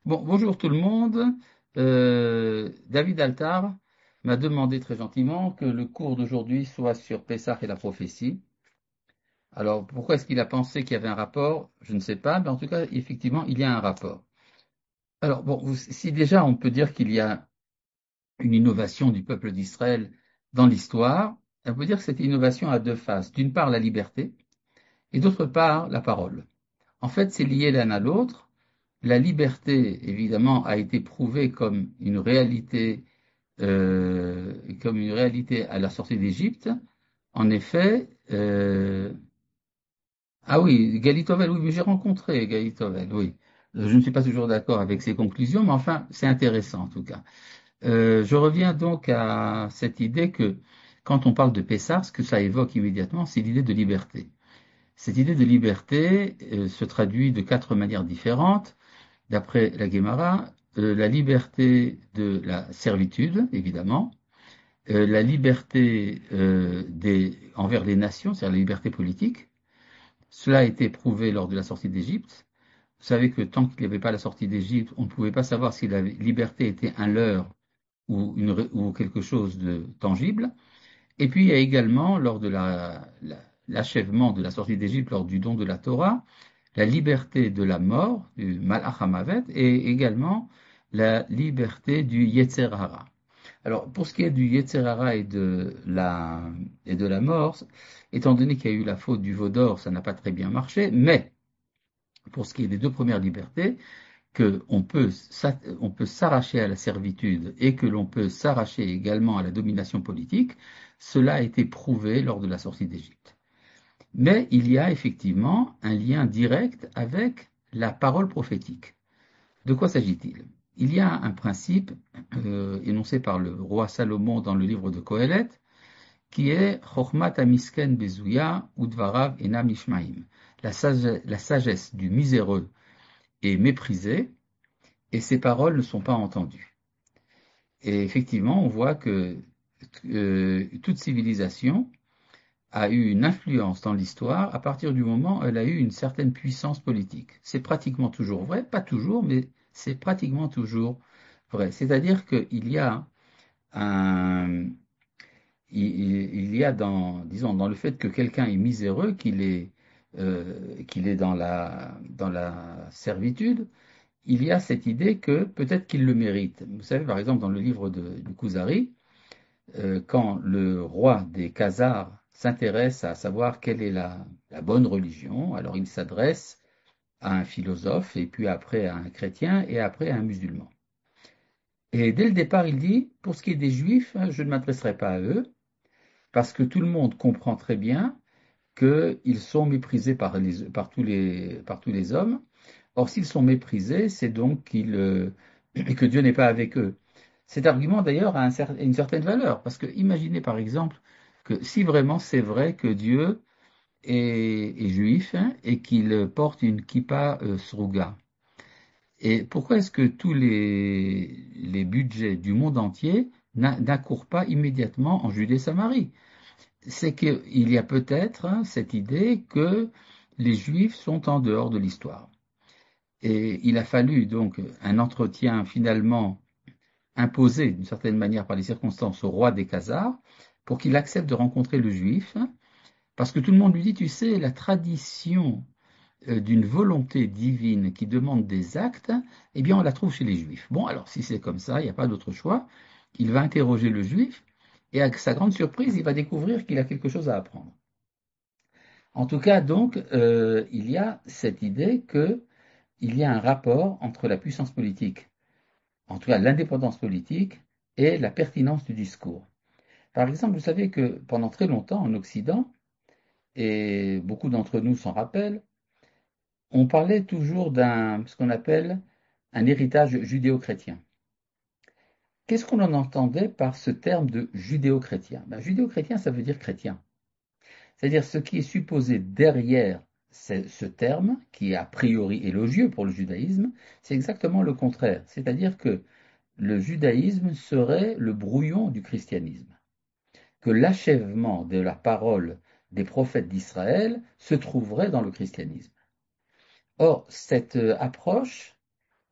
Bon, bonjour tout le monde. David Altar m'a demandé très gentiment que le cours d'aujourd'hui soit sur Pessah et la prophétie. Alors, pourquoi est-ce qu'il a pensé qu'il y avait un rapport? Je ne sais pas, mais en tout cas, effectivement, il y a un rapport. Alors, bon, si déjà on peut dire qu'il y a une innovation du peuple d'Israël dans l'histoire, on peut dire que cette innovation a deux faces. D'une part, la liberté, et d'autre part, la parole. En fait, c'est lié l'un à l'autre. La liberté, évidemment, a été prouvée comme une réalité à la sortie d'Égypte. En effet, ah oui, Galitovel, oui, mais j'ai rencontré Galitovel, oui. Je ne suis pas toujours d'accord avec ses conclusions, mais enfin, c'est intéressant en tout cas. Je reviens donc à cette idée que quand on parle de Pessar, ce que ça évoque immédiatement, c'est l'idée de liberté. Cette idée de liberté se traduit de quatre manières différentes. D'après la Guémara, la liberté de la servitude, évidemment, la liberté envers les nations, c'est-à-dire la liberté politique. Cela a été prouvé lors de la sortie d'Égypte. Vous savez que tant qu'il n'y avait pas la sortie d'Égypte, on ne pouvait pas savoir si la liberté était un leurre ou quelque chose de tangible. Et puis il y a également, lors de l'achèvement de la sortie d'Égypte, lors du don de la Torah, la liberté de la mort, du Malach HaMavet, et également la liberté du Yetzer Hara. Alors, pour ce qui est du Yetzer Hara et de la mort, étant donné qu'il y a eu la faute du veau d'or, ça n'a pas très bien marché, mais pour ce qui est des deux premières libertés, on peut s'arracher à la servitude et que l'on peut s'arracher également à la domination politique, cela a été prouvé lors de la sortie d'Égypte. Mais il y a effectivement un lien direct avec la parole prophétique. De quoi s'agit-il? Il y a un principe énoncé par le roi Salomon dans le livre de Kohelet, qui est Chochmat Amisken Bezouya Udvarav Enam Ishmaim. La sagesse du miséreux est méprisée et ses paroles ne sont pas entendues. Et effectivement, on voit que toute civilisation a eu une influence dans l'histoire à partir du moment où elle a eu une certaine puissance politique. C'est pratiquement toujours vrai, pas toujours, mais c'est pratiquement toujours vrai. C'est-à-dire qu'il y a un, il y a disons, dans le fait que quelqu'un est miséreux, qu'il est dans la servitude, il y a cette idée que peut-être qu'il le mérite. Vous savez, par exemple, dans le livre du Kuzari, quand le roi des Khazars s'intéresse à savoir quelle est la bonne religion, alors il s'adresse à un philosophe, et puis après à un chrétien, et après à un musulman. Et dès le départ, il dit, pour ce qui est des juifs, je ne m'adresserai pas à eux, parce que tout le monde comprend très bien qu'ils sont méprisés par tous les hommes. Or, s'ils sont méprisés, c'est donc que Dieu n'est pas avec eux. Cet argument, d'ailleurs, a une certaine valeur, parce que imaginez par exemple que si vraiment c'est vrai que Dieu est juif, hein, et qu'il porte une kippa sruga, et pourquoi est-ce que tous les budgets du monde entier n'accourent pas immédiatement en Judée-Samarie? C'est qu'il y a peut-être, hein, cette idée que les Juifs sont en dehors de l'histoire. Et il a fallu donc un entretien finalement imposé d'une certaine manière par les circonstances au roi des Khazars pour qu'il accepte de rencontrer le Juif, hein, parce que tout le monde lui dit, tu sais, la tradition d'une volonté divine qui demande des actes, eh bien on la trouve chez les Juifs. Bon, alors si c'est comme ça, il n'y a pas d'autre choix. Il va interroger le Juif et à sa grande surprise, il va découvrir qu'il a quelque chose à apprendre. En tout cas, donc, il y a cette idée qu'il y a un rapport entre la puissance politique, en tout cas l'indépendance politique, et la pertinence du discours. Par exemple, vous savez que pendant très longtemps en Occident, et beaucoup d'entre nous s'en rappellent, on parlait toujours ce qu'on appelle un héritage judéo-chrétien. Qu'est-ce qu'on en entendait par ce terme de judéo-chrétien? Ben, judéo-chrétien, ça veut dire chrétien. C'est-à-dire ce qui est supposé derrière ce terme, qui est a priori élogieux pour le judaïsme, c'est exactement le contraire. C'est-à-dire que le judaïsme serait le brouillon du christianisme, que l'achèvement de la parole des prophètes d'Israël se trouverait dans le christianisme. Or, cette approche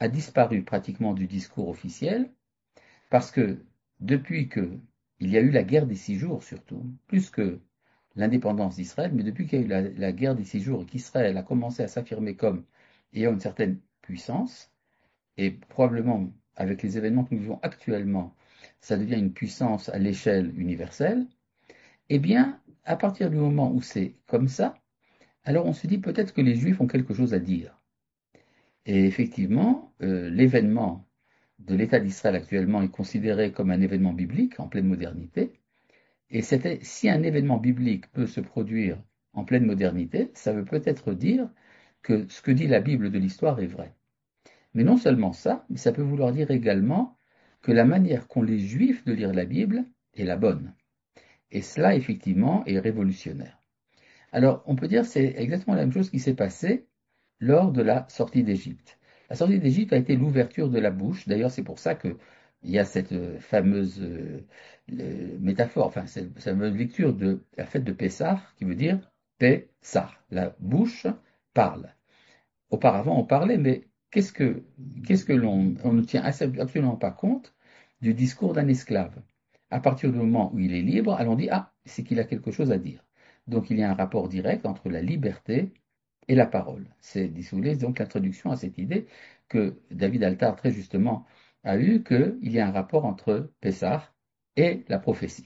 a disparu pratiquement du discours officiel, parce que depuis qu'il y a eu la guerre des 6 jours surtout, plus que l'indépendance d'Israël, mais depuis qu'il y a eu la guerre des 6 jours et qu'Israël a commencé à s'affirmer comme ayant une certaine puissance, et probablement avec les événements que nous vivons actuellement, ça devient une puissance à l'échelle universelle, eh bien, à partir du moment où c'est comme ça, alors on se dit peut-être que les Juifs ont quelque chose à dire. Et effectivement, l'événement de l'État d'Israël actuellement est considéré comme un événement biblique en pleine modernité. Et si un événement biblique peut se produire en pleine modernité, ça veut peut-être dire que ce que dit la Bible de l'histoire est vrai. Mais non seulement ça, mais ça peut vouloir dire également que la manière qu'ont les Juifs de lire la Bible est la bonne. Et cela, effectivement, est révolutionnaire. Alors, on peut dire que c'est exactement la même chose qui s'est passée lors de la sortie d'Égypte. La sortie d'Égypte a été l'ouverture de la bouche. D'ailleurs, c'est pour ça qu'il y a cette fameuse métaphore, enfin, cette fameuse lecture de la fête de Pessah, qui veut dire Pessah. La bouche parle. Auparavant, on parlait, mais qu'est-ce que on ne tient absolument pas compte du discours d'un esclave. À partir du moment où il est libre, alors on dit, ah, c'est qu'il a quelque chose à dire. Donc il y a un rapport direct entre la liberté et la parole. C'est, si vous voulez, donc l'introduction à cette idée que David Altar très justement a eu, qu'il y a un rapport entre Pessah et la prophétie.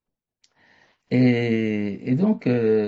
Et donc,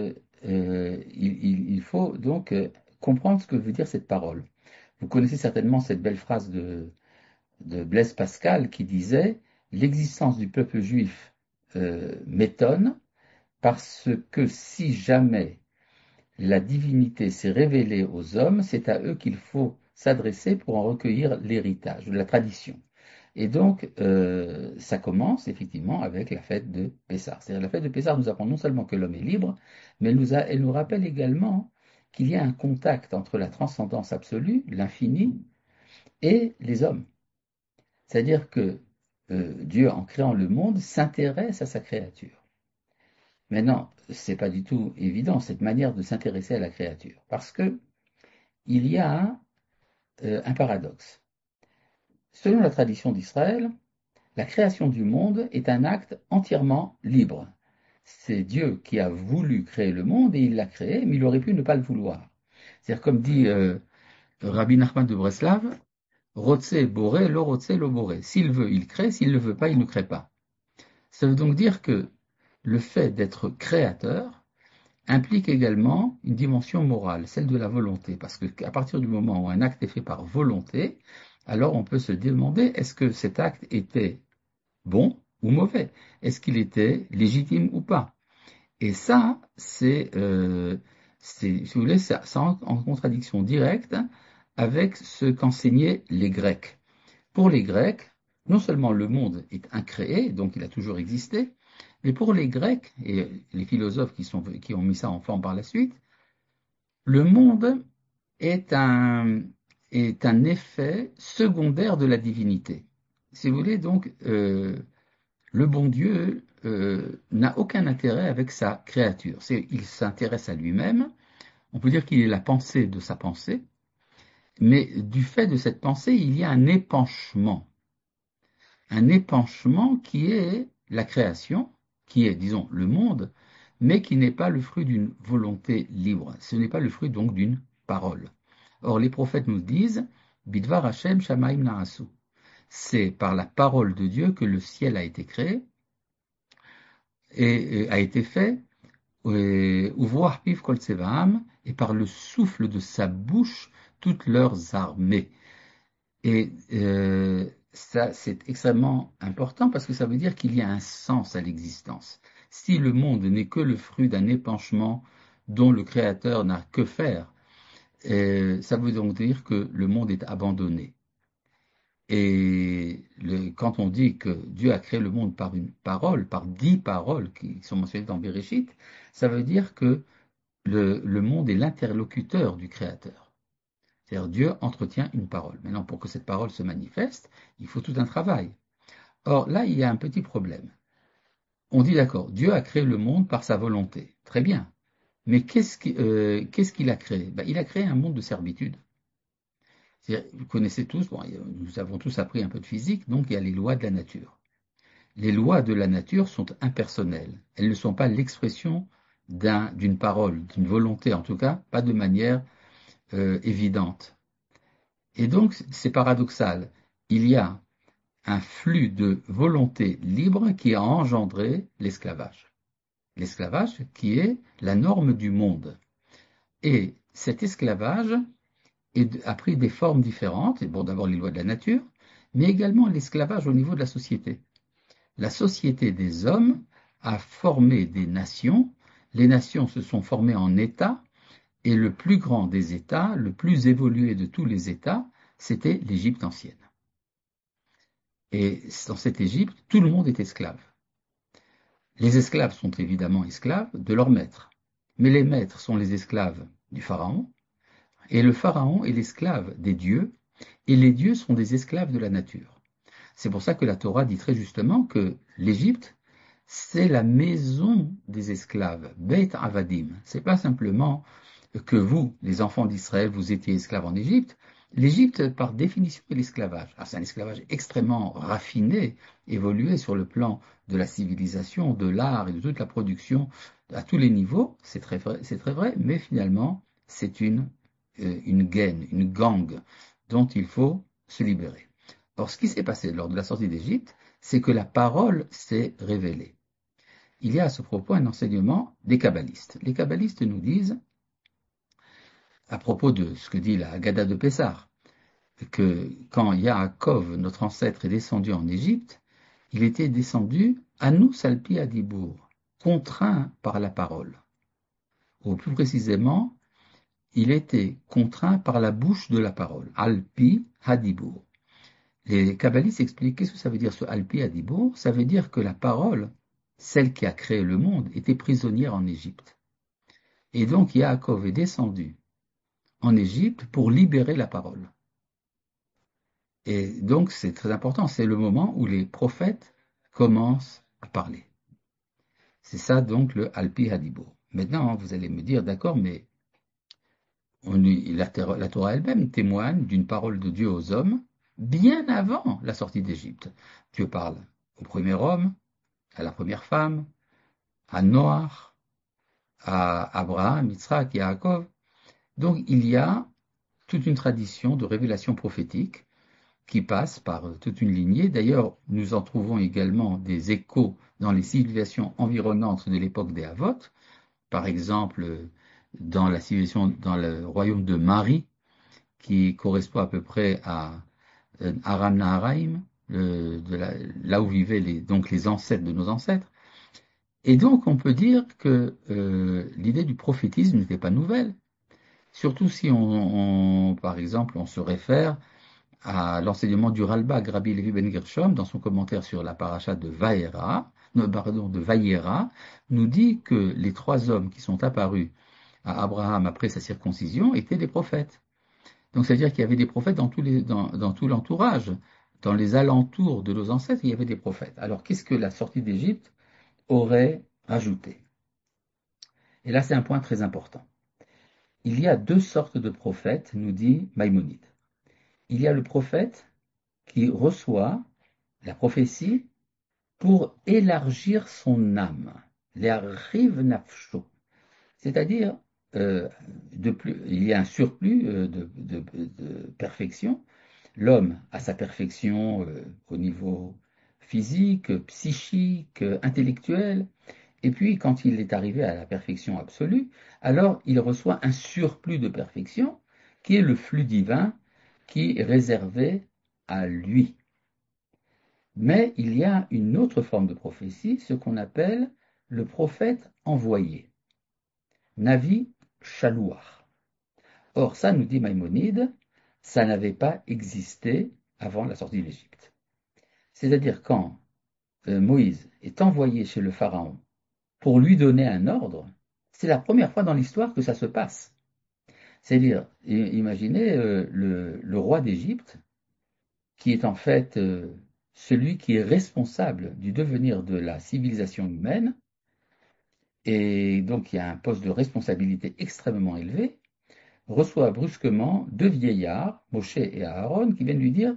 il faut donc comprendre ce que veut dire cette parole. Vous connaissez certainement cette belle phrase de Blaise Pascal qui disait: l'existence du peuple juif m'étonne parce que si jamais la divinité s'est révélée aux hommes, c'est à eux qu'il faut s'adresser pour en recueillir l'héritage, la tradition. Et donc, ça commence effectivement avec la fête de Pessah. C'est-à-dire la fête de Pessah nous apprend non seulement que l'homme est libre, mais elle nous rappelle également qu'il y a un contact entre la transcendance absolue, l'infini, et les hommes. C'est-à-dire que Dieu, en créant le monde, s'intéresse à sa créature. Maintenant, c'est pas du tout évident cette manière de s'intéresser à la créature, parce que il y a un paradoxe. Selon la tradition d'Israël, la création du monde est un acte entièrement libre. C'est Dieu qui a voulu créer le monde et il l'a créé, mais il aurait pu ne pas le vouloir. C'est-à-dire, comme dit Rabbi Nachman de Breslav, Rotse boré, lo rotse lo boré. S'il veut, il crée, s'il ne le veut pas, il ne crée pas. Ça veut donc dire que le fait d'être créateur implique également une dimension morale, celle de la volonté, parce qu'à partir du moment où un acte est fait par volonté, alors on peut se demander est-ce que cet acte était bon ou mauvais? Est-ce qu'il était légitime ou pas? Et ça, si vous voulez, ça entre en contradiction directe avec ce qu'enseignaient les Grecs. Pour les Grecs, non seulement le monde est incréé, donc il a toujours existé, mais pour les Grecs, et les philosophes qui ont mis ça en forme par la suite, le monde est un effet secondaire de la divinité. Si vous voulez, donc, le bon Dieu n'a aucun intérêt avec sa créature. Il s'intéresse à lui-même. On peut dire qu'il est la pensée de sa pensée, mais du fait de cette pensée, il y a un épanchement. Un épanchement qui est la création, qui est, disons, le monde, mais qui n'est pas le fruit d'une volonté libre. Ce n'est pas le fruit donc d'une parole. Or, les prophètes nous disent, Bidvar Hashem Shamaim Narasu. C'est par la parole de Dieu que le ciel a été créé et a été fait, Uvrach Piv Kol Tsevaam, et par le souffle de sa bouche toutes leurs armées. Et ça, c'est extrêmement important parce que ça veut dire qu'il y a un sens à l'existence. Si le monde n'est que le fruit d'un épanchement dont le Créateur n'a que faire, ça veut donc dire que le monde est abandonné. Et quand on dit que Dieu a créé le monde par une parole, par 10 paroles qui sont mentionnées dans Bereshit, ça veut dire que le monde est l'interlocuteur du Créateur. C'est-à-dire Dieu entretient une parole. Maintenant, pour que cette parole se manifeste, il faut tout un travail. Or, là, il y a un petit problème. On dit d'accord, Dieu a créé le monde par sa volonté. Très bien. Mais qu'est-ce qu'il a créé? Il a créé un monde de servitude. Vous connaissez tous, bon, nous avons tous appris un peu de physique, donc il y a les lois de la nature. Les lois de la nature sont impersonnelles. Elles ne sont pas l'expression d'une parole, d'une volonté en tout cas, pas de manière évidente. Et donc c'est paradoxal. Il y a un flux de volonté libre qui a engendré l'esclavage. L'esclavage qui est la norme du monde. Et cet esclavage a pris des formes différentes. Bon, d'abord les lois de la nature, mais également l'esclavage au niveau de la société. La société des hommes a formé des nations. Les nations se sont formées en États, et le plus grand des États, le plus évolué de tous les États, c'était l'Égypte ancienne. Et dans cette Égypte, tout le monde est esclave. Les esclaves sont évidemment esclaves de leurs maîtres, mais les maîtres sont les esclaves du pharaon, et le pharaon est l'esclave des dieux, et les dieux sont des esclaves de la nature. C'est pour ça que la Torah dit très justement que l'Égypte, c'est la maison des esclaves, Beit Avadim. C'est pas simplement que vous, les enfants d'Israël, vous étiez esclaves en Égypte. L'Égypte, par définition, est l'esclavage. Alors, c'est un esclavage extrêmement raffiné, évolué sur le plan de la civilisation, de l'art et de toute la production à tous les niveaux. C'est très vrai, mais finalement, c'est une gaine, une gangue dont il faut se libérer. Or, ce qui s'est passé lors de la sortie d'Égypte, c'est que la parole s'est révélée. Il y a à ce propos un enseignement des kabbalistes. Les kabbalistes nous disent, à propos de ce que dit la Haggadah de Pessah, que quand Yaakov, notre ancêtre, est descendu en Égypte, il était descendu Anu Salpi Adibour, contraint par la parole. Ou plus précisément, il était contraint par la bouche de la parole, Alpi Hadibour. Les kabbalistes expliquent qu'est-ce que ça veut dire ce Alpi Hadibour. Ça veut dire que la parole, celle qui a créé le monde, était prisonnière en Égypte. Et donc Yaakov est descendu en Égypte pour libérer la parole. Et donc c'est très important, c'est le moment où les prophètes commencent à parler. C'est ça donc le Alpi Hadibour. Maintenant, vous allez me dire, d'accord, mais la Torah elle-même témoigne d'une parole de Dieu aux hommes bien avant la sortie d'Égypte. Dieu parle au premier homme, à la première femme, à Noach, à Abraham, Yitzhak, Yaakov. Donc il y a toute une tradition de révélation prophétique qui passe par toute une lignée. D'ailleurs, nous en trouvons également des échos dans les civilisations environnantes de l'époque des Havot. Par exemple, dans la civilisation, dans le royaume de Mari, qui correspond à peu près à Aram Naharaim, là où vivaient donc les ancêtres de nos ancêtres. Et donc, on peut dire que l'idée du prophétisme n'était pas nouvelle. Surtout si par exemple, on se réfère à l'enseignement du Ralbag, Rabbi Levi Ben Gershom, dans son commentaire sur la paracha de Vayera, nous dit que les trois hommes qui sont apparus à Abraham après sa circoncision étaient des prophètes. Donc, c'est-à-dire qu'il y avait des prophètes dans tout l'entourage, dans les alentours de nos ancêtres, il y avait des prophètes. Alors, qu'est-ce que la sortie d'Égypte aurait ajouté? Et là, c'est un point très important. Il y a deux sortes de prophètes, nous dit Maïmonide. Il y a le prophète qui reçoit la prophétie pour élargir son âme, l'arriv nafsho, c'est-à-dire il y a un surplus de perfection. L'homme a sa perfection au niveau physique, psychique, intellectuel, et puis quand il est arrivé à la perfection absolue, alors il reçoit un surplus de perfection qui est le flux divin qui est réservé à lui. Mais il y a une autre forme de prophétie, ce qu'on appelle le prophète envoyé, Navi Shalouar. Or, ça, nous dit Maïmonide, ça n'avait pas existé avant la sortie d'Égypte. C'est-à-dire quand Moïse est envoyé chez le pharaon pour lui donner un ordre, c'est la première fois dans l'histoire que ça se passe. C'est-à-dire, imaginez le roi d'Égypte, qui est en fait celui qui est responsable du devenir de la civilisation humaine, et donc il y a un poste de responsabilité extrêmement élevé. reçoit brusquement deux vieillards, Moshe et Aaron, qui viennent lui dire,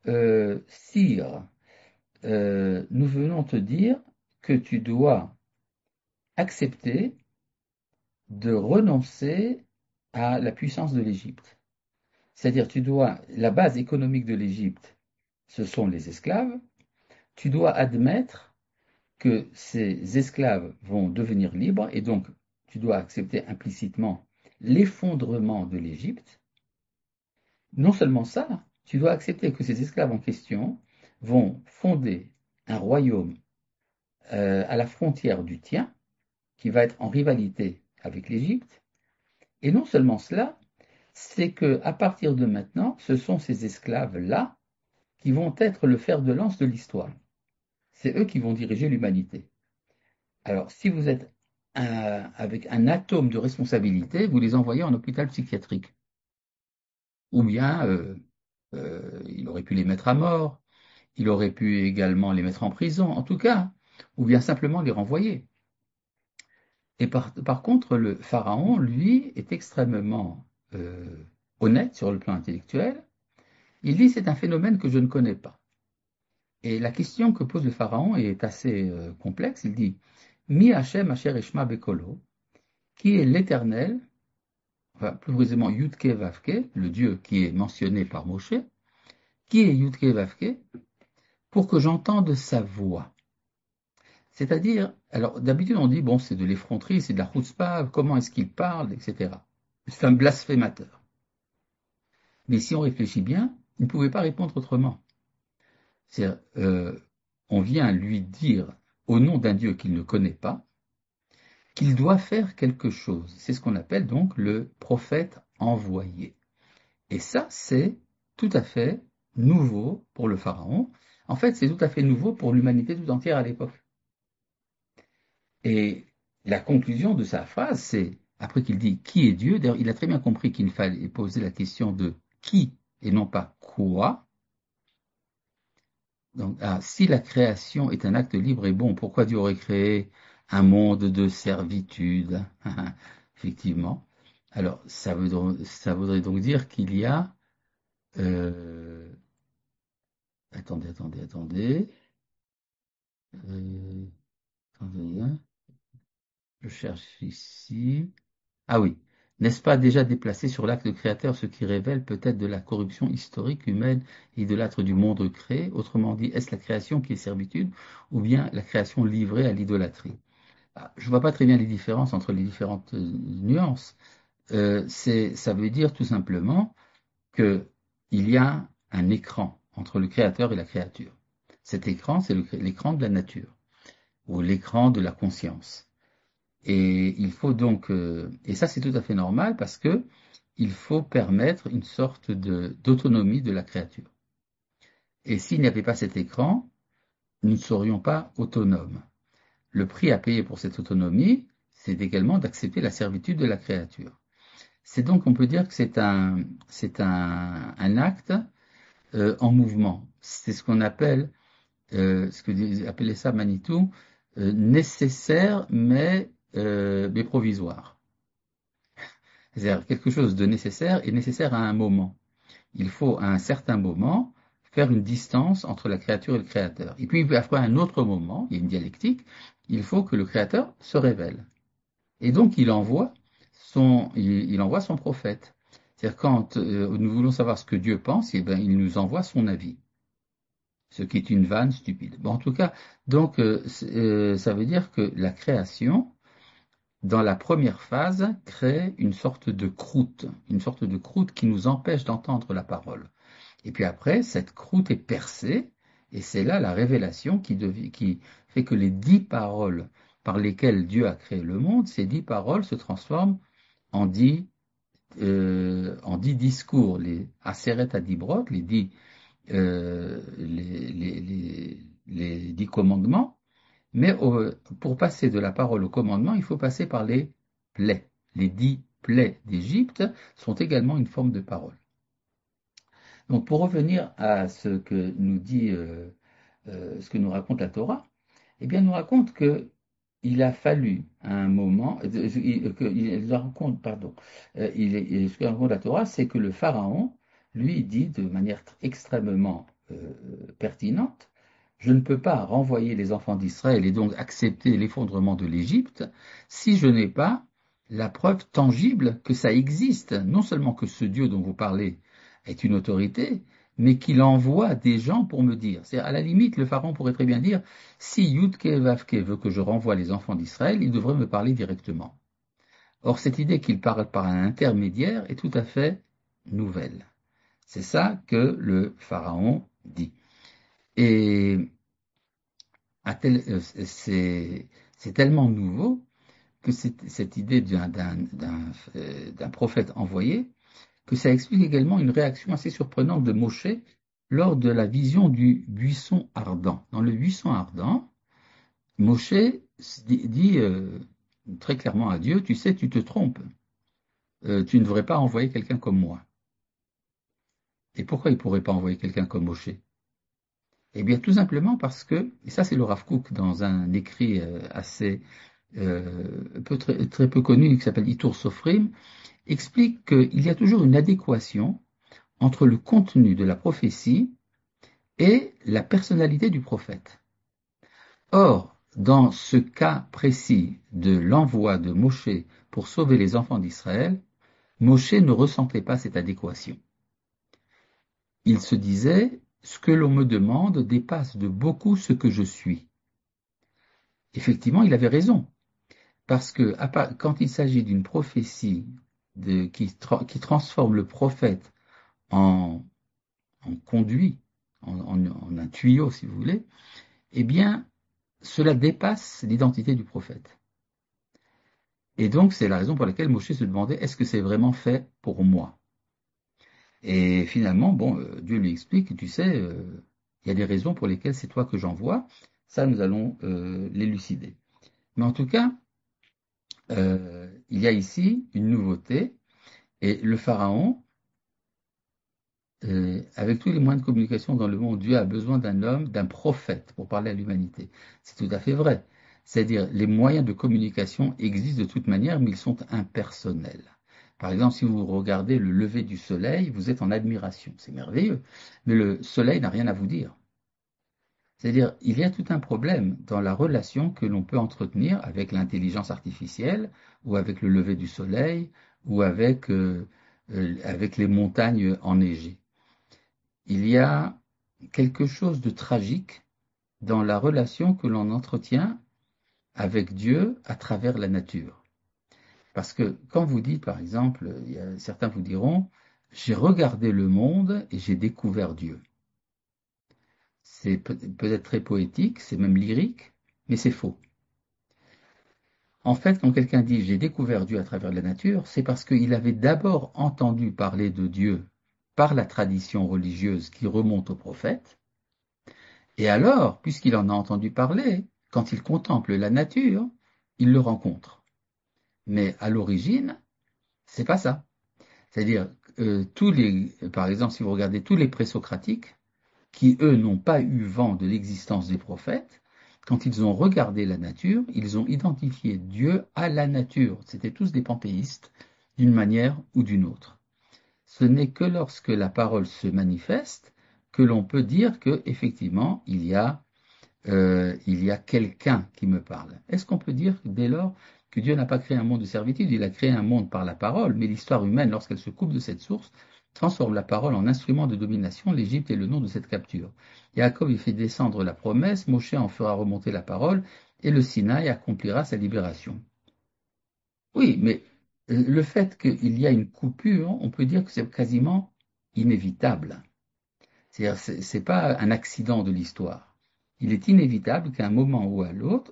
Sire, nous venons te dire que tu dois accepter de renoncer à la puissance de l'Égypte. C'est-à-dire, la base économique de l'Égypte, ce sont les esclaves. Tu dois admettre que ces esclaves vont devenir libres et donc tu dois accepter implicitement l'effondrement de l'Égypte. Non seulement ça, tu dois accepter que ces esclaves en question vont fonder un royaume à la frontière du tien, qui va être en rivalité avec l'Égypte. Et non seulement cela, c'est que à partir de maintenant, ce sont ces esclaves-là qui vont être le fer de lance de l'histoire. C'est eux qui vont diriger l'humanité. Alors, si vous êtes avec un atome de responsabilité, vous les envoyez en hôpital psychiatrique. Ou bien, il aurait pu les mettre à mort, il aurait pu également les mettre en prison, en tout cas, ou bien simplement les renvoyer. Et par contre, le pharaon, lui, est extrêmement honnête sur le plan intellectuel. Il dit c'est un phénomène que je ne connais pas. Et la question que pose le pharaon est assez complexe. Il dit Mi Hashem Asher Eshma Bekolo, qui est l'Éternel, enfin plus précisément Yudke Vavke, le Dieu qui est mentionné par Moshe, qui est Yudke Vavke, pour que j'entende sa voix. C'est-à-dire, alors d'habitude on dit, bon, c'est de l'effronterie, c'est de la chutzpah, comment est-ce qu'il parle, etc. C'est un blasphémateur. Mais si on réfléchit bien, il ne pouvait pas répondre autrement. C'est-à-dire, on vient lui dire, au nom d'un Dieu qu'il ne connaît pas, qu'il doit faire quelque chose. C'est ce qu'on appelle donc le prophète envoyé. Et ça, c'est tout à fait nouveau pour le pharaon. En fait, c'est tout à fait nouveau pour l'humanité tout entière à l'époque. Et la conclusion de sa phrase, c'est, après qu'il dit qui est Dieu, d'ailleurs, il a très bien compris qu'il fallait poser la question de qui et non pas quoi. Donc, si la création est un acte libre et bon, pourquoi Dieu aurait créé un monde de servitude? Effectivement. Alors, ça voudrait donc dire qu'il y a... euh, attendez. Euh, attendez, hein, je cherche ici. Ah oui. N'est-ce pas déjà déplacé sur l'acte créateur, ce qui révèle peut-être de la corruption historique humaine et de l'âtre du monde créé? Autrement dit, est-ce la création qui est servitude ou bien la création livrée à l'idolâtrie? Je ne vois pas très bien les différences entre les différentes nuances. Ça veut dire tout simplement qu'il y a un écran entre le créateur et la créature. Cet écran, c'est l'écran de la nature ou l'écran de la conscience. Et il faut donc, et ça c'est tout à fait normal parce que il faut permettre une sorte d'autonomie de la créature. Et s'il n'y avait pas cet écran, nous ne serions pas autonomes. Le prix à payer pour cette autonomie, c'est également d'accepter la servitude de la créature. C'est donc, on peut dire que un acte en mouvement. C'est ce qu'on appelle, ce que appelait ça Manitou, nécessaire mais provisoire. C'est-à-dire quelque chose de nécessaire est nécessaire à un moment. Il faut à un certain moment faire une distance entre la créature et le créateur. Et puis après un autre moment, il y a une dialectique, il faut que le créateur se révèle. Et donc il envoie son prophète. C'est-à-dire quand nous voulons savoir ce que Dieu pense, eh bien, il nous envoie son avis. Ce qui est une vanne stupide. Bon, en tout cas, donc ça veut dire que la création, dans la première phase, crée une sorte de croûte qui nous empêche d'entendre la parole. Et puis après, cette croûte est percée, et c'est là la révélation qui fait que les 10 paroles par lesquelles Dieu a créé le monde, ces 10 paroles se transforment en 10, en 10 discours, les Aseret Adibrot, les 10 commandements, mais pour passer de la parole au commandement, il faut passer par les plaies. Les 10 plaies d'Égypte sont également une forme de parole. Donc pour revenir à ce que nous dit, ce que nous raconte la Torah, eh bien, elle nous raconte que il a fallu à un moment, la rencontre, pardon, ce que raconte la Torah, c'est que le pharaon, lui, dit de manière extrêmement pertinente, je ne peux pas renvoyer les enfants d'Israël et donc accepter l'effondrement de l'Égypte si je n'ai pas la preuve tangible que ça existe, non seulement que ce Dieu dont vous parlez est une autorité, mais qu'il envoie des gens pour me dire. C'est à la limite, le pharaon pourrait très bien dire si Yudke Vavke veut que je renvoie les enfants d'Israël, il devrait me parler directement. Or, cette idée qu'il parle par un intermédiaire est tout à fait nouvelle. C'est ça que le pharaon dit. Et c'est tellement nouveau que cette idée d'un prophète envoyé, que ça explique également une réaction assez surprenante de Moshe lors de la vision du buisson ardent. Dans le buisson ardent, Moshe dit très clairement à Dieu, tu sais, tu te trompes. Tu ne devrais pas envoyer quelqu'un comme moi. Et pourquoi il ne pourrait pas envoyer quelqu'un comme Moshe? Eh bien, tout simplement parce que, et ça c'est le Rav Kook dans un écrit assez très peu connu qui s'appelle Itour Sofrim, explique qu'il y a toujours une adéquation entre le contenu de la prophétie et la personnalité du prophète. Or, dans ce cas précis de l'envoi de Moshe pour sauver les enfants d'Israël, Moshe ne ressentait pas cette adéquation. Il se disait, ce que l'on me demande dépasse de beaucoup ce que je suis. Effectivement, il avait raison, parce que quand il s'agit d'une prophétie qui transforme le prophète en, en conduit, en un tuyau, si vous voulez, eh bien, cela dépasse l'identité du prophète. Et donc, c'est la raison pour laquelle Moshe se demandait, est-ce que c'est vraiment fait pour moi? Et finalement, bon, Dieu lui explique, tu sais, il y a des raisons pour lesquelles c'est toi que j'envoie. Ça, nous allons l'élucider. Mais en tout cas, il y a ici une nouveauté. Et le Pharaon, avec tous les moyens de communication dans le monde, Dieu a besoin d'un homme, d'un prophète pour parler à l'humanité. C'est tout à fait vrai. C'est-à-dire, les moyens de communication existent de toute manière, mais ils sont impersonnels. Par exemple, si vous regardez le lever du soleil, vous êtes en admiration. C'est merveilleux. Mais le soleil n'a rien à vous dire. C'est-à-dire, il y a tout un problème dans la relation que l'on peut entretenir avec l'intelligence artificielle, ou avec le lever du soleil, ou avec les montagnes enneigées. Il y a quelque chose de tragique dans la relation que l'on entretient avec Dieu à travers la nature. Parce que quand vous dites, par exemple, certains vous diront, j'ai regardé le monde et j'ai découvert Dieu. C'est peut-être très poétique, c'est même lyrique, mais c'est faux. En fait, quand quelqu'un dit j'ai découvert Dieu à travers la nature, c'est parce qu'il avait d'abord entendu parler de Dieu par la tradition religieuse qui remonte aux prophètes, et alors, puisqu'il en a entendu parler, quand il contemple la nature, il le rencontre. Mais à l'origine, c'est pas ça. C'est-à-dire, par exemple, si vous regardez tous les présocratiques, qui eux n'ont pas eu vent de l'existence des prophètes, quand ils ont regardé la nature, ils ont identifié Dieu à la nature. C'étaient tous des panthéistes, d'une manière ou d'une autre. Ce n'est que lorsque la parole se manifeste que l'on peut dire que effectivement il y a quelqu'un qui me parle. Est-ce qu'on peut dire dès lors que Dieu n'a pas créé un monde de servitude, il a créé un monde par la parole, mais l'histoire humaine, lorsqu'elle se coupe de cette source, transforme la parole en instrument de domination, l'Égypte est le nom de cette capture. Jacob y fait descendre la promesse, Moshe en fera remonter la parole, et le Sinaï accomplira sa libération. Oui, mais le fait qu'il y a une coupure, on peut dire que c'est quasiment inévitable. C'est-à-dire, c'est pas un accident de l'histoire. Il est inévitable qu'à un moment ou à l'autre,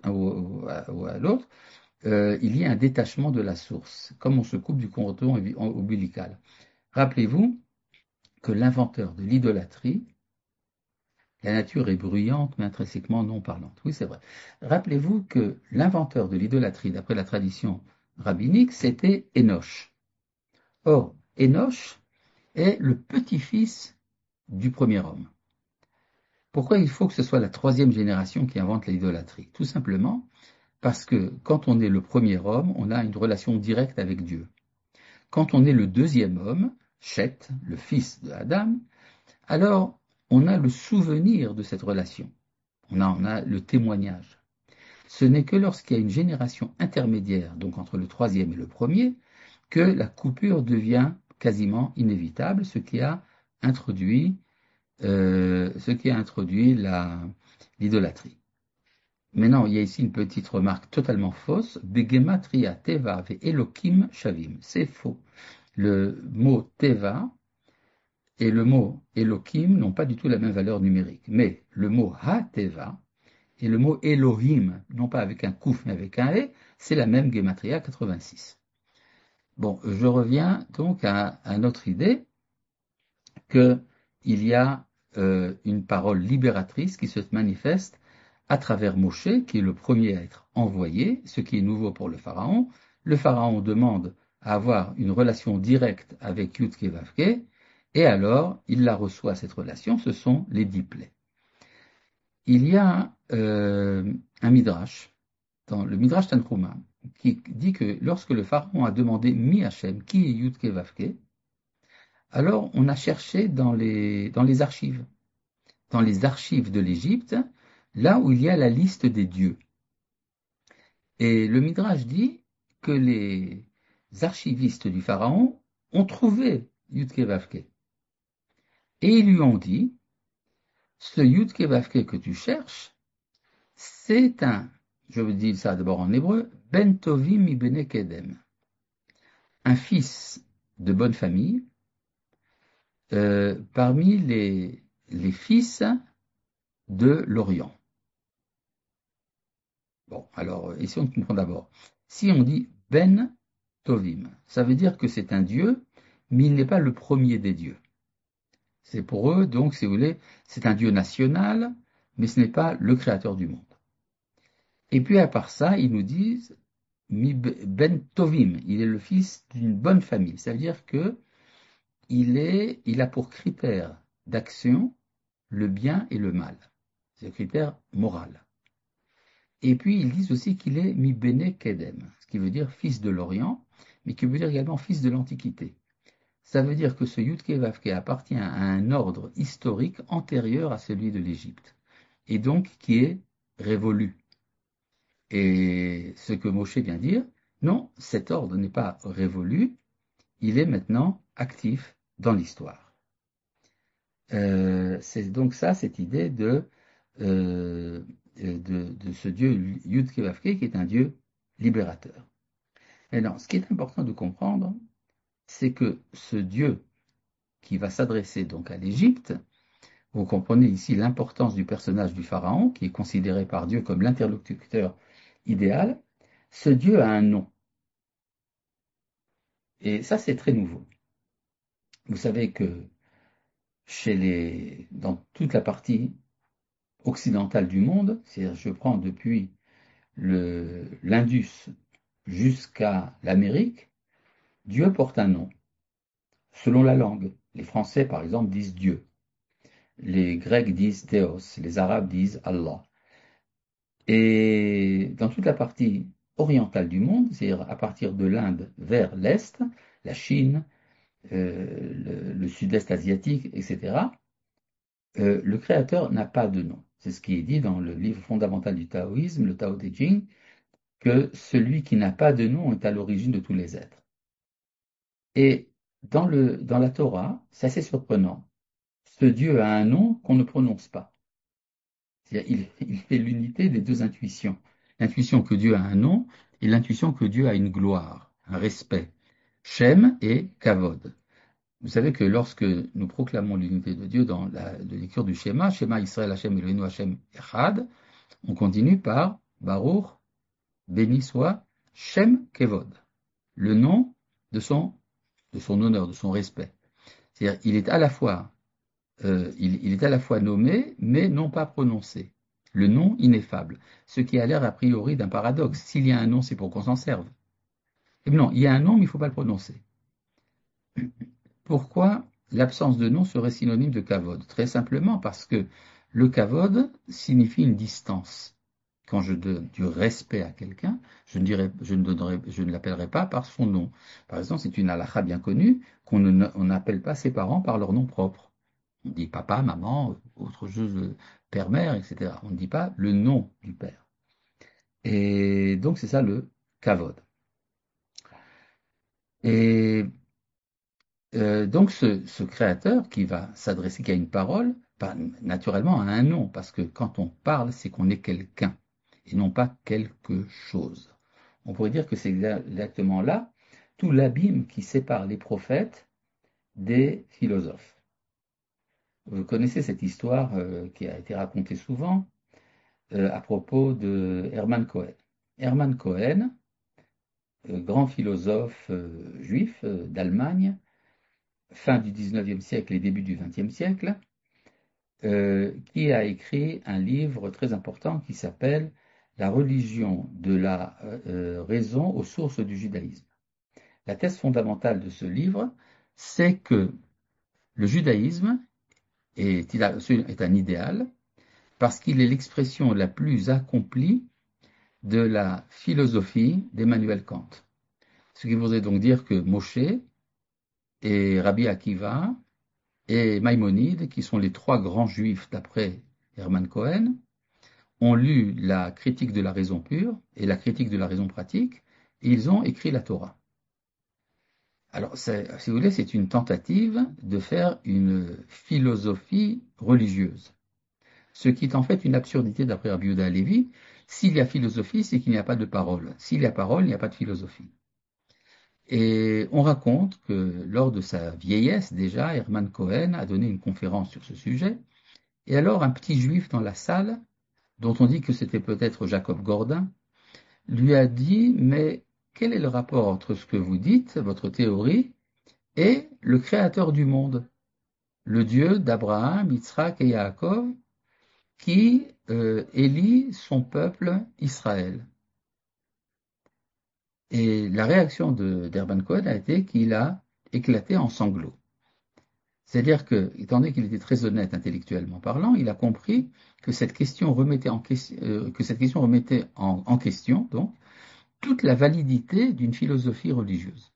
il y ait un détachement de la source, comme on se coupe du cordon ombilical. Rappelez-vous que l'inventeur de l'idolâtrie, la nature est bruyante mais intrinsèquement non parlante. Oui, c'est vrai. Rappelez-vous que l'inventeur de l'idolâtrie, d'après la tradition rabbinique, c'était Énoch. Or, Énoch est le petit-fils du premier homme. Pourquoi il faut que ce soit la troisième génération qui invente l'idolâtrie? Tout simplement Parce que quand on est le premier homme, on a une relation directe avec Dieu. Quand on est le deuxième homme, Chet, le fils de Adam, alors on a le souvenir de cette relation. On a le témoignage. Ce n'est que lorsqu'il y a une génération intermédiaire, donc entre le troisième et le premier, que la coupure devient quasiment inévitable, ce qui a introduit l'idolâtrie. Maintenant, il y a ici une petite remarque totalement fausse. Begematria teva ve Elokim shavim. C'est faux. Le mot teva et le mot Elokim n'ont pas du tout la même valeur numérique. Mais le mot ha-teva et le mot Elohim, non pas avec un kouf mais avec un e, c'est la même gematria 86. Bon, je reviens donc à notre idée qu'il y a une parole libératrice qui se manifeste à travers Moshe, qui est le premier à être envoyé, ce qui est nouveau pour le Pharaon. Le Pharaon demande à avoir une relation directe avec Yudke Vavke, et alors il la reçoit, cette relation, ce sont les 10 plaies. Il y a un midrash, dans le midrash Tanchuma, qui dit que lorsque le Pharaon a demandé Mi Hachem, qui est Yudke Vavke, alors on a cherché dans les archives de l'Égypte, là où il y a la liste des dieux. Et le Midrash dit que les archivistes du Pharaon ont trouvé Yudke Vavke. Et ils lui ont dit, ce Yudke Vavke que tu cherches, c'est je vous dis ça d'abord en hébreu, Ben Tovim ibn Kedem, un fils de bonne famille, parmi les fils de l'Orient. Bon, alors, essayons de comprendre d'abord. Si on dit Ben Tovim, ça veut dire que c'est un dieu, mais il n'est pas le premier des dieux. C'est pour eux, donc, si vous voulez, c'est un dieu national, mais ce n'est pas le créateur du monde. Et puis, à part ça, ils nous disent Ben Tovim, il est le fils d'une bonne famille. Ça veut dire que il a pour critère d'action le bien et le mal. C'est un critère moral. Et puis ils disent aussi qu'il est mi bene kedem, ce qui veut dire fils de l'Orient, mais qui veut dire également fils de l'Antiquité. Ça veut dire que ce Yudke Vavke appartient à un ordre historique antérieur à celui de l'Égypte, et donc qui est révolu. Et ce que Moshe vient dire, non, cet ordre n'est pas révolu, il est maintenant actif dans l'histoire. C'est donc ça, cette idée euh, de ce dieu Yudke Vavke qui est un dieu libérateur. Maintenant, ce qui est important de comprendre, c'est que ce dieu qui va s'adresser donc à l'Égypte, vous comprenez ici l'importance du personnage du pharaon, qui est considéré par Dieu comme l'interlocuteur idéal, ce dieu a un nom. Et ça, c'est très nouveau. Vous savez que dans toute la partie occidentale du monde, c'est-à-dire je prends depuis l'Indus jusqu'à l'Amérique, Dieu porte un nom, selon la langue. Les Français, par exemple, disent Dieu. Les Grecs disent Théos, les Arabes disent Allah. Et dans toute la partie orientale du monde, c'est-à-dire à partir de l'Inde vers l'Est, la Chine, le sud-est asiatique, etc., le créateur n'a pas de nom. C'est ce qui est dit dans le livre fondamental du taoïsme, le Tao Te Ching, que celui qui n'a pas de nom est à l'origine de tous les êtres. Et dans la Torah, c'est assez surprenant. Ce Dieu a un nom qu'on ne prononce pas. C'est-à-dire, il fait l'unité des deux intuitions. L'intuition que Dieu a un nom et l'intuition que Dieu a une gloire, un respect. Shem et Kavod. Vous savez que lorsque nous proclamons l'unité de Dieu dans la lecture du Shema, Shema Israël Hashem Eloheinu Hashem Echad, on continue par Baruch, béni soit Shem Kevod, le nom de son honneur, de son respect. C'est-à-dire, il est à la fois nommé, mais non pas prononcé. Le nom ineffable. Ce qui a l'air a priori d'un paradoxe. S'il y a un nom, c'est pour qu'on s'en serve. Et non, il y a un nom, mais il ne faut pas le prononcer. Pourquoi l'absence de nom serait synonyme de kavod? Très simplement parce que le kavod signifie une distance. quand je donne du respect à quelqu'un, je ne l'appellerai pas par son nom. Par exemple, c'est une halakha bien connue on n'appelle pas ses parents par leur nom propre. On dit papa, maman, autre chose, père, mère, etc. On ne dit pas le nom du père. Et donc c'est ça le kavod. Et donc ce créateur qui va s'adresser qu'à une parole, pas naturellement à un nom, parce que quand on parle, c'est qu'on est quelqu'un et non pas quelque chose. On pourrait dire que c'est exactement là tout l'abîme qui sépare les prophètes des philosophes. Vous connaissez cette histoire qui a été racontée souvent à propos de Hermann Cohen. Hermann Cohen, grand philosophe juif d'Allemagne, fin du XIXe siècle et début du XXe siècle, qui a écrit un livre très important qui s'appelle La religion de la raison aux sources du judaïsme. La thèse fondamentale de ce livre, c'est que le judaïsme est un idéal parce qu'il est l'expression la plus accomplie de la philosophie d'Emmanuel Kant. Ce qui voudrait donc dire que Moshe et Rabbi Akiva et Maïmonide, qui sont les trois grands juifs d'après Hermann Cohen, ont lu la critique de la raison pure et la critique de la raison pratique, et ils ont écrit la Torah. Alors, si vous voulez, c'est une tentative de faire une philosophie religieuse. Ce qui est en fait une absurdité d'après Rabbi Yehuda Halevi. S'il y a philosophie, c'est qu'il n'y a pas de parole. S'il y a parole, il n'y a pas de philosophie. Et on raconte que lors de sa vieillesse déjà, Hermann Cohen a donné une conférence sur ce sujet. Et alors un petit juif dans la salle, dont on dit que c'était peut-être Jacob Gordin, lui a dit, mais quel est le rapport entre ce que vous dites, votre théorie, et le créateur du monde, le Dieu d'Abraham, Yitzhak et Yaakov, qui élit son peuple Israël. Et la réaction d'Hermann Cohen a été qu'il a éclaté en sanglots. C'est-à-dire que, étant donné qu'il était très honnête intellectuellement parlant, il a compris que cette question remettait en question donc toute la validité d'une philosophie religieuse.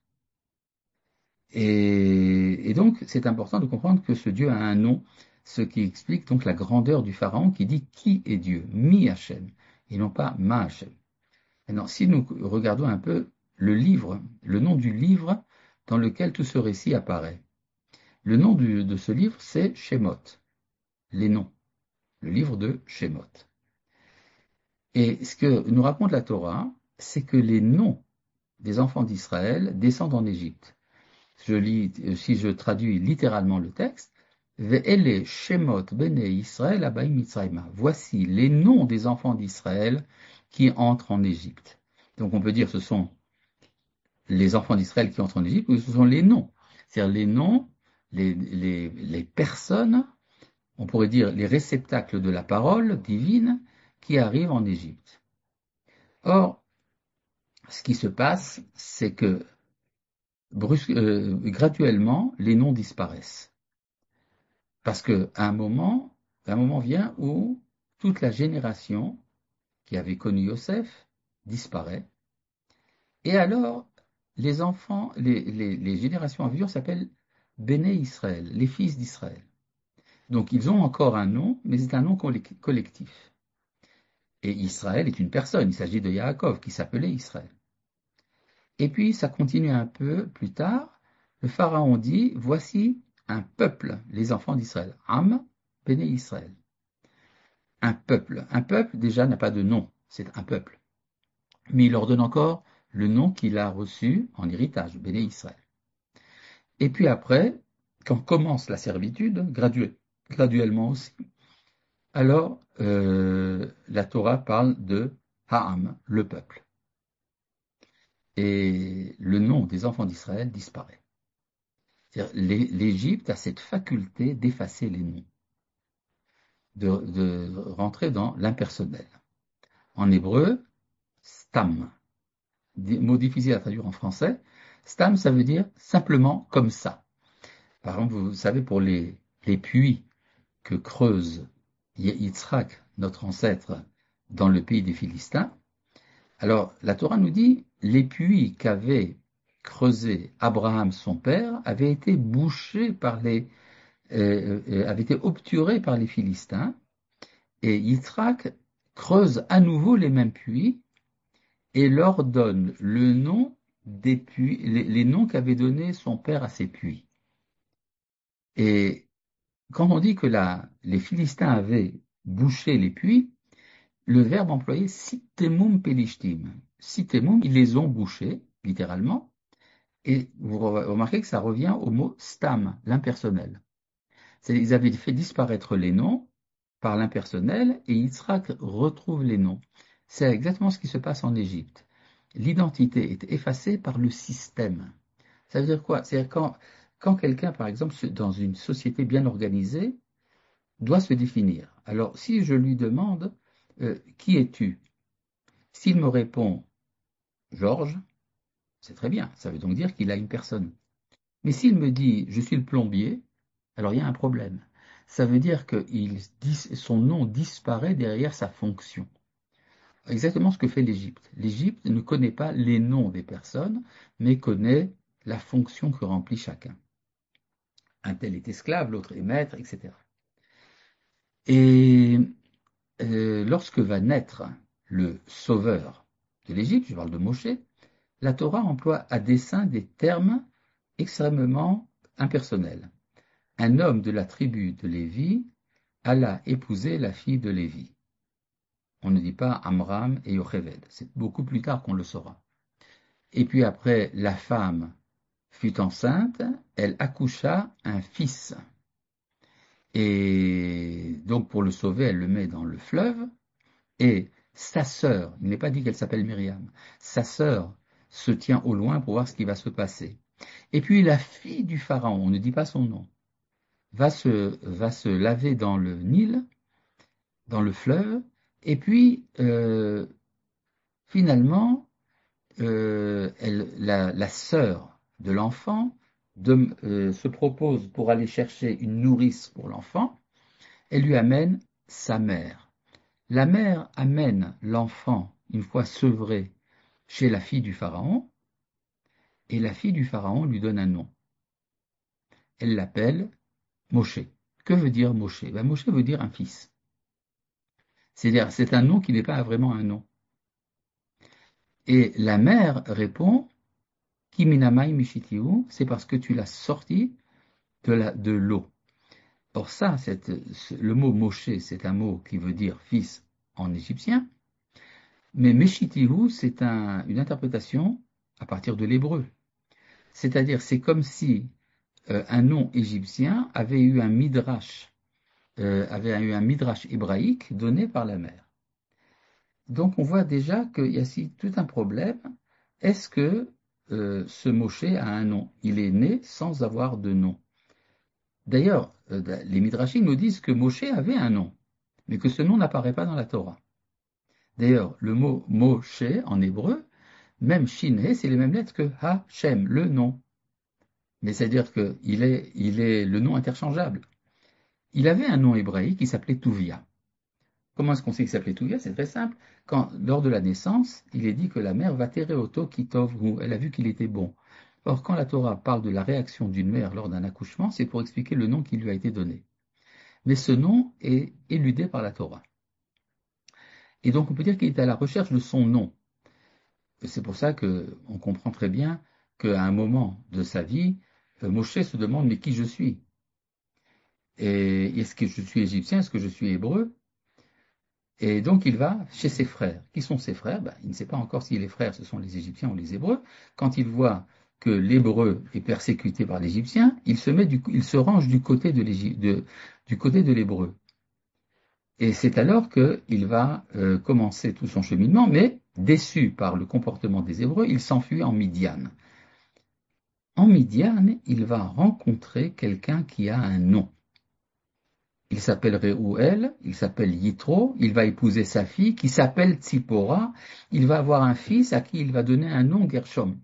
Et donc, c'est important de comprendre que ce Dieu a un nom, ce qui explique donc la grandeur du Pharaon qui dit qui est Dieu, Mi Hachem, et non pas Ma Hachem. Maintenant, si nous regardons un peu le livre, le nom du livre dans lequel tout ce récit apparaît, le nom de ce livre, c'est Shemot, les noms, le livre de Shemot. Et ce que nous raconte la Torah, c'est que les noms des enfants d'Israël descendent en Égypte. Si je traduis littéralement le texte, Ve'ele Shemot Bene Israël Abaim Mitzrayma. Voici les noms des enfants d'Israël qui entrent en Égypte. Donc on peut dire que ce sont les enfants d'Israël qui entrent en Égypte, ou ce sont les noms. C'est-à-dire les noms, les personnes, on pourrait dire les réceptacles de la parole divine qui arrivent en Égypte. Or, ce qui se passe, c'est que graduellement, les noms disparaissent. Parce qu'à un moment vient où toute la génération qui avait connu Yosef disparaît. Et alors, les enfants, les générations à venir s'appellent Béné Israël, les fils d'Israël. Donc ils ont encore un nom, mais c'est un nom collectif. Et Israël est une personne, il s'agit de Yaakov qui s'appelait Israël. Et puis ça continue un peu plus tard, le pharaon dit, voici un peuple, les enfants d'Israël, Am, Béné Israël. Un peuple déjà n'a pas de nom, c'est un peuple. Mais il leur donne encore le nom qu'il a reçu en héritage, Béné Israël. Et puis après, quand commence la servitude, graduellement aussi, alors la Torah parle de Ha'am, le peuple. Et le nom des enfants d'Israël disparaît. L'Égypte a cette faculté d'effacer les noms, de rentrer dans l'impersonnel. En hébreu, stam, mot difficile à traduire en français, stam ça veut dire simplement comme ça. Par exemple, vous savez, pour les puits que creuse Yitzhak, notre ancêtre, dans le pays des Philistins. Alors, la Torah nous dit, les puits qu'avait creusé Abraham son père avaient été bouchés avaient été obturés par les Philistins, et Yitzhak creuse à nouveau les mêmes puits et leur donne le nom des puits, les noms qu'avait donné son père à ces puits. Et quand on dit que les Philistins avaient bouché les puits, le verbe employé sitemum pelishtim. Sitemum, ils les ont bouchés, littéralement, et vous remarquez que ça revient au mot stam, l'impersonnel. Ils avaient fait disparaître les noms par l'impersonnel et Yitzhak retrouve les noms. C'est exactement ce qui se passe en Égypte. L'identité est effacée par le système. Ça veut dire quoi? C'est-à-dire quand quelqu'un, par exemple, dans une société bien organisée, doit se définir. Alors, si je lui demande qui es-tu? S'il me répond Georges, c'est très bien. Ça veut donc dire qu'il a une personne. Mais s'il me dit je suis le plombier, alors il y a un problème. Ça veut dire que son nom disparaît derrière sa fonction. Exactement ce que fait l'Égypte. L'Égypte ne connaît pas les noms des personnes, mais connaît la fonction que remplit chacun. Un tel est esclave, l'autre est maître, etc. Et lorsque va naître le sauveur de l'Égypte, je parle de Moshe, la Torah emploie à dessein des termes extrêmement impersonnels. Un homme de la tribu de Lévi alla épouser la fille de Lévi. On ne dit pas Amram et Yocheved, c'est beaucoup plus tard qu'on le saura. Et puis après, la femme fut enceinte, elle accoucha un fils. Et donc pour le sauver, elle le met dans le fleuve, et sa sœur, il n'est pas dit qu'elle s'appelle Myriam, sa sœur se tient au loin pour voir ce qui va se passer. Et puis la fille du pharaon, on ne dit pas son nom, va se laver dans le Nil, dans le fleuve, et puis finalement, la sœur de l'enfant se propose pour aller chercher une nourrice pour l'enfant, elle lui amène sa mère. La mère amène l'enfant, une fois sevré, chez la fille du pharaon, et la fille du pharaon lui donne un nom. Elle l'appelle Moshe. Que veut dire Moshe? Ben, Moshe veut dire un fils. C'est-à-dire, c'est un nom qui n'est pas vraiment un nom. Et la mère répond, Kiminamai Mishitiu, c'est parce que tu l'as sorti de l'eau. Or ça, le mot Moshe, c'est un mot qui veut dire fils en égyptien, mais Meshitihu, c'est une interprétation à partir de l'hébreu. C'est-à-dire, c'est comme si un nom égyptien avait eu un midrash hébraïque donné par la mère. Donc on voit déjà qu'il y a ici tout un problème. Est-ce que ce Moshe a un nom? Il est né sans avoir de nom. D'ailleurs, les Midrashim nous disent que Moshe avait un nom, mais que ce nom n'apparaît pas dans la Torah. D'ailleurs, le mot Moshe en hébreu, même Shin-He, c'est les mêmes lettres que Ha-Shem, le nom. Mais c'est-à-dire qu'il est le nom interchangeable. Il avait un nom hébraïque qui s'appelait Tuvia. Comment est-ce qu'on sait qu'il s'appelait Tuvia? C'est très simple. Lors de la naissance, il est dit que la mère va terrer Oto Kitovhu. Elle a vu qu'il était bon. Or, quand la Torah parle de la réaction d'une mère lors d'un accouchement, c'est pour expliquer le nom qui lui a été donné. Mais ce nom est éludé par la Torah. Et donc on peut dire qu'il est à la recherche de son nom. C'est pour ça qu'on comprend très bien qu'à un moment de sa vie, Moshe se demande mais qui je suis? Et est-ce que je suis égyptien? Est-ce que je suis hébreu? Et donc il va chez ses frères. Qui sont ses frères? Il ne sait pas encore si les frères ce sont les Égyptiens ou les Hébreux. Quand il voit que l'Hébreu est persécuté par l'Égyptien, il se range du côté de l'Hébreu. Et c'est alors qu'il va commencer tout son cheminement, mais déçu par le comportement des Hébreux, il s'enfuit en Midian. En Midian, il va rencontrer quelqu'un qui a un nom. Il s'appelle Réouel, il s'appelle Yitro, il va épouser sa fille qui s'appelle Tzipora, il va avoir un fils à qui il va donner un nom Gershom.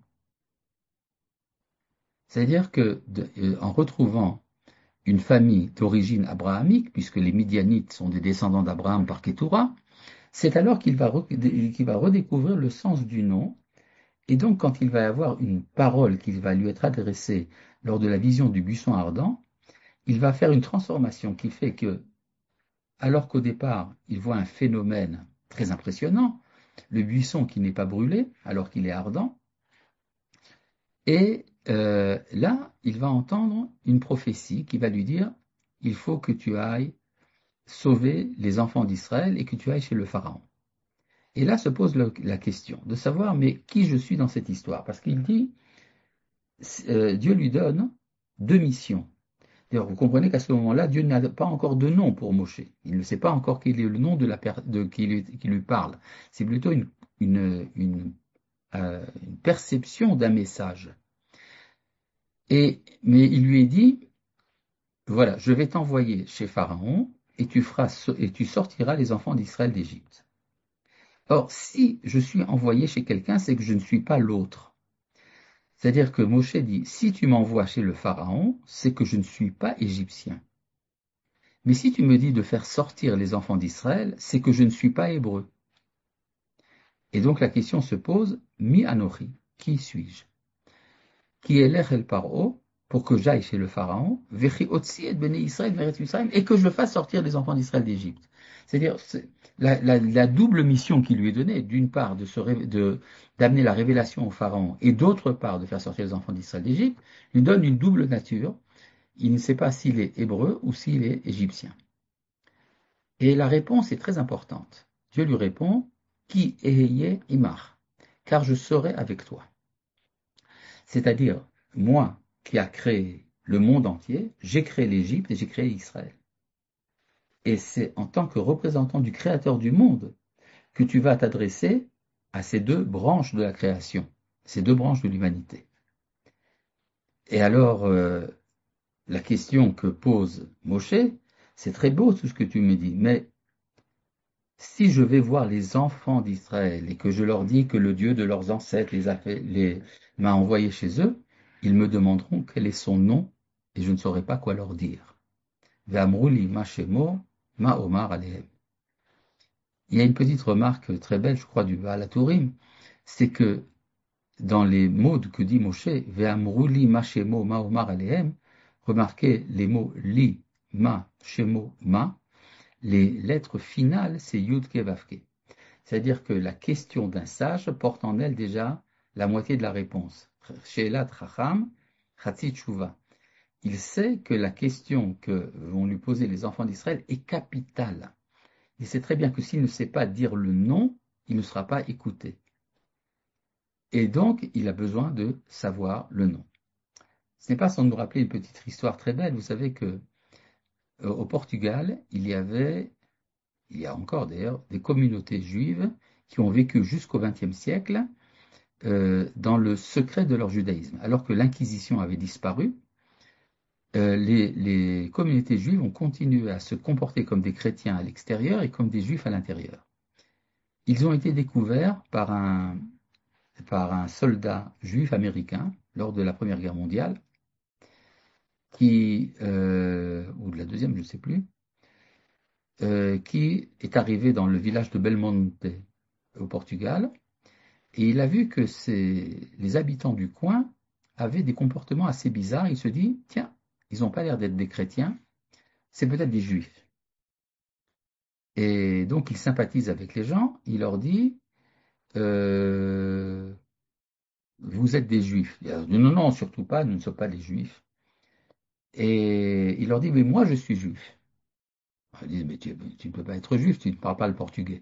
C'est-à-dire que en retrouvant une famille d'origine abrahamique, puisque les Midianites sont des descendants d'Abraham par Ketura, C'est alors qu'il va redécouvrir le sens du nom. Et donc, quand il va y avoir une parole qui va lui être adressée lors de la vision du buisson ardent, il va faire une transformation qui fait que, alors qu'au départ, il voit un phénomène très impressionnant, le buisson qui n'est pas brûlé alors qu'il est ardent, et là, il va entendre une prophétie qui va lui dire, il faut que tu ailles sauver les enfants d'Israël et que tu ailles chez le Pharaon. Et là se pose la question de savoir, mais qui je suis dans cette histoire? Parce qu'il dit, Dieu lui donne deux missions. D'ailleurs, vous comprenez qu'à ce moment-là, Dieu n'a pas encore de nom pour Moshe. Il ne sait pas encore quel est le nom qui lui parle. C'est plutôt une perception d'un message. Mais il lui est dit, voilà, je vais t'envoyer chez Pharaon et tu sortiras les enfants d'Israël d'Égypte. Or, si je suis envoyé chez quelqu'un, c'est que je ne suis pas l'autre. C'est-à-dire que Moshe dit, si tu m'envoies chez le Pharaon, c'est que je ne suis pas égyptien. Mais si tu me dis de faire sortir les enfants d'Israël, c'est que je ne suis pas hébreu. Et donc la question se pose, Mi Anochi, qui suis-je? Qui est l'Ech el Paro, pour que j'aille chez le Pharaon, Vechi Otsi et Bene Israël, Meret Israël, et que je fasse sortir les enfants d'Israël d'Égypte. C'est-à-dire, la double mission qui lui est donnée, d'une part d'amener la révélation au Pharaon, et d'autre part de faire sortir les enfants d'Israël d'Égypte, lui donne une double nature. Il ne sait pas s'il est hébreu ou s'il est égyptien. Et la réponse est très importante. Dieu lui répond, Ki eheye imach, car je serai avec toi. C'est-à-dire, moi qui a créé le monde entier, j'ai créé l'Égypte et j'ai créé Israël. Et c'est en tant que représentant du Créateur du monde que tu vas t'adresser à ces deux branches de la création, ces deux branches de l'humanité. Et alors, la question que pose Moshe, c'est très beau tout ce que tu me dis, mais si je vais voir les enfants d'Israël et que je leur dis que le Dieu de leurs ancêtres m'a envoyé chez eux, ils me demanderont quel est son nom et je ne saurai pas quoi leur dire. Ve'amruli ma shemo, ma omar alehem. Il y a une petite remarque très belle, je crois, du Baal HaTurim, c'est que dans les mots que dit Moshe, Ve'amruli ma shemo, ma omar alehem, remarquez les mots li, ma, shemo, ma, les lettres finales, c'est Yud Ke Vav Ke. C'est-à-dire que la question d'un sage porte en elle déjà la moitié de la réponse. Sheelat Chacham, Chatzi Tshuva. Il sait que la question que vont lui poser les enfants d'Israël est capitale. Il sait très bien que s'il ne sait pas dire le nom, il ne sera pas écouté. Et donc, il a besoin de savoir le nom. Ce n'est pas sans nous rappeler une petite histoire très belle. Vous savez que au Portugal, il y a encore d'ailleurs des communautés juives qui ont vécu jusqu'au XXe siècle dans le secret de leur judaïsme. Alors que l'Inquisition avait disparu, les communautés juives ont continué à se comporter comme des chrétiens à l'extérieur et comme des juifs à l'intérieur. Ils ont été découverts par un soldat juif américain lors de la Première Guerre mondiale, ou de la Deuxième, je ne sais plus, qui est arrivé dans le village de Belmonte au Portugal, et il a vu que les habitants du coin avaient des comportements assez bizarres. Il se dit, tiens, ils n'ont pas l'air d'être des chrétiens, c'est peut-être des juifs. Et donc il sympathise avec les gens, il leur dit, euh, vous êtes des juifs. Non, non, non, surtout pas, nous ne sommes pas des juifs. Et il leur dit, mais moi je suis juif. Ils disent, mais tu ne peux pas être juif, tu ne parles pas le portugais.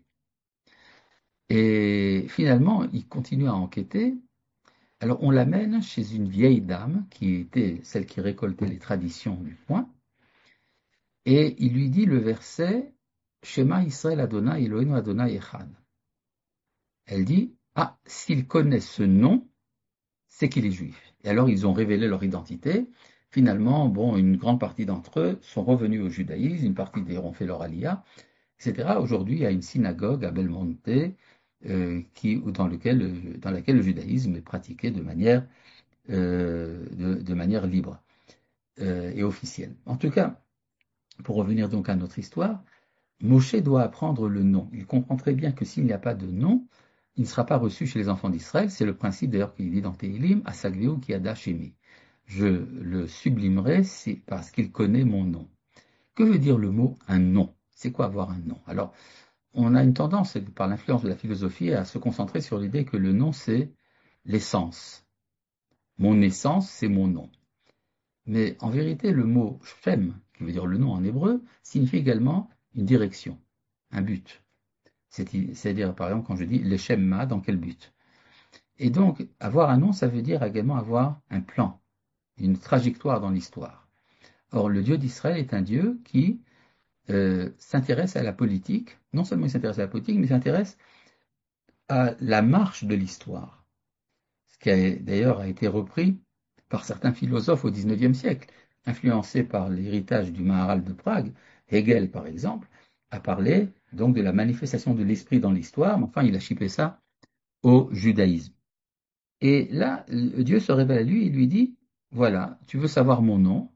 Et finalement, il continue à enquêter. Alors on l'amène chez une vieille dame qui était celle qui récoltait les traditions du coin, et il lui dit le verset Shema Israël Adonai Eloheinu Adonai Echad. Elle dit ah, s'il connaît ce nom, c'est qu'il est juif. Et alors ils ont révélé leur identité. Finalement, bon, une grande partie d'entre eux sont revenus au judaïsme, une partie d'ailleurs ont fait leur aliyah, etc. Aujourd'hui, il y a une synagogue à Belmonte dans laquelle le judaïsme est pratiqué de manière libre et officielle. En tout cas, pour revenir donc à notre histoire, Moshe doit apprendre le nom. Il comprend très bien que s'il n'y a pas de nom, il ne sera pas reçu chez les enfants d'Israël. C'est le principe d'ailleurs qu'il dit dans Tehilim, Asagveu ki Shemi. Je le sublimerai parce qu'il connaît mon nom. Que veut dire le mot un nom? C'est quoi avoir un nom? Alors, on a une tendance, par l'influence de la philosophie, à se concentrer sur l'idée que le nom, c'est l'essence. Mon essence, c'est mon nom. Mais en vérité, le mot Shem, qui veut dire le nom en hébreu, signifie également une direction, un but. C'est-à-dire, par exemple, quand je dis le Shemma, dans quel but? Et donc, avoir un nom, ça veut dire également avoir un plan, une trajectoire dans l'histoire. Or, le Dieu d'Israël est un Dieu qui s'intéresse à la politique. Non seulement il s'intéresse à la politique, mais il s'intéresse à la marche de l'histoire. Ce qui d'ailleurs a été repris par certains philosophes au XIXe siècle, influencés par l'héritage du Maharal de Prague. Hegel, par exemple, a parlé donc de la manifestation de l'esprit dans l'histoire, mais enfin il a chippé ça au judaïsme. Et là, Dieu se révèle à lui et lui dit, voilà, tu veux savoir mon nom,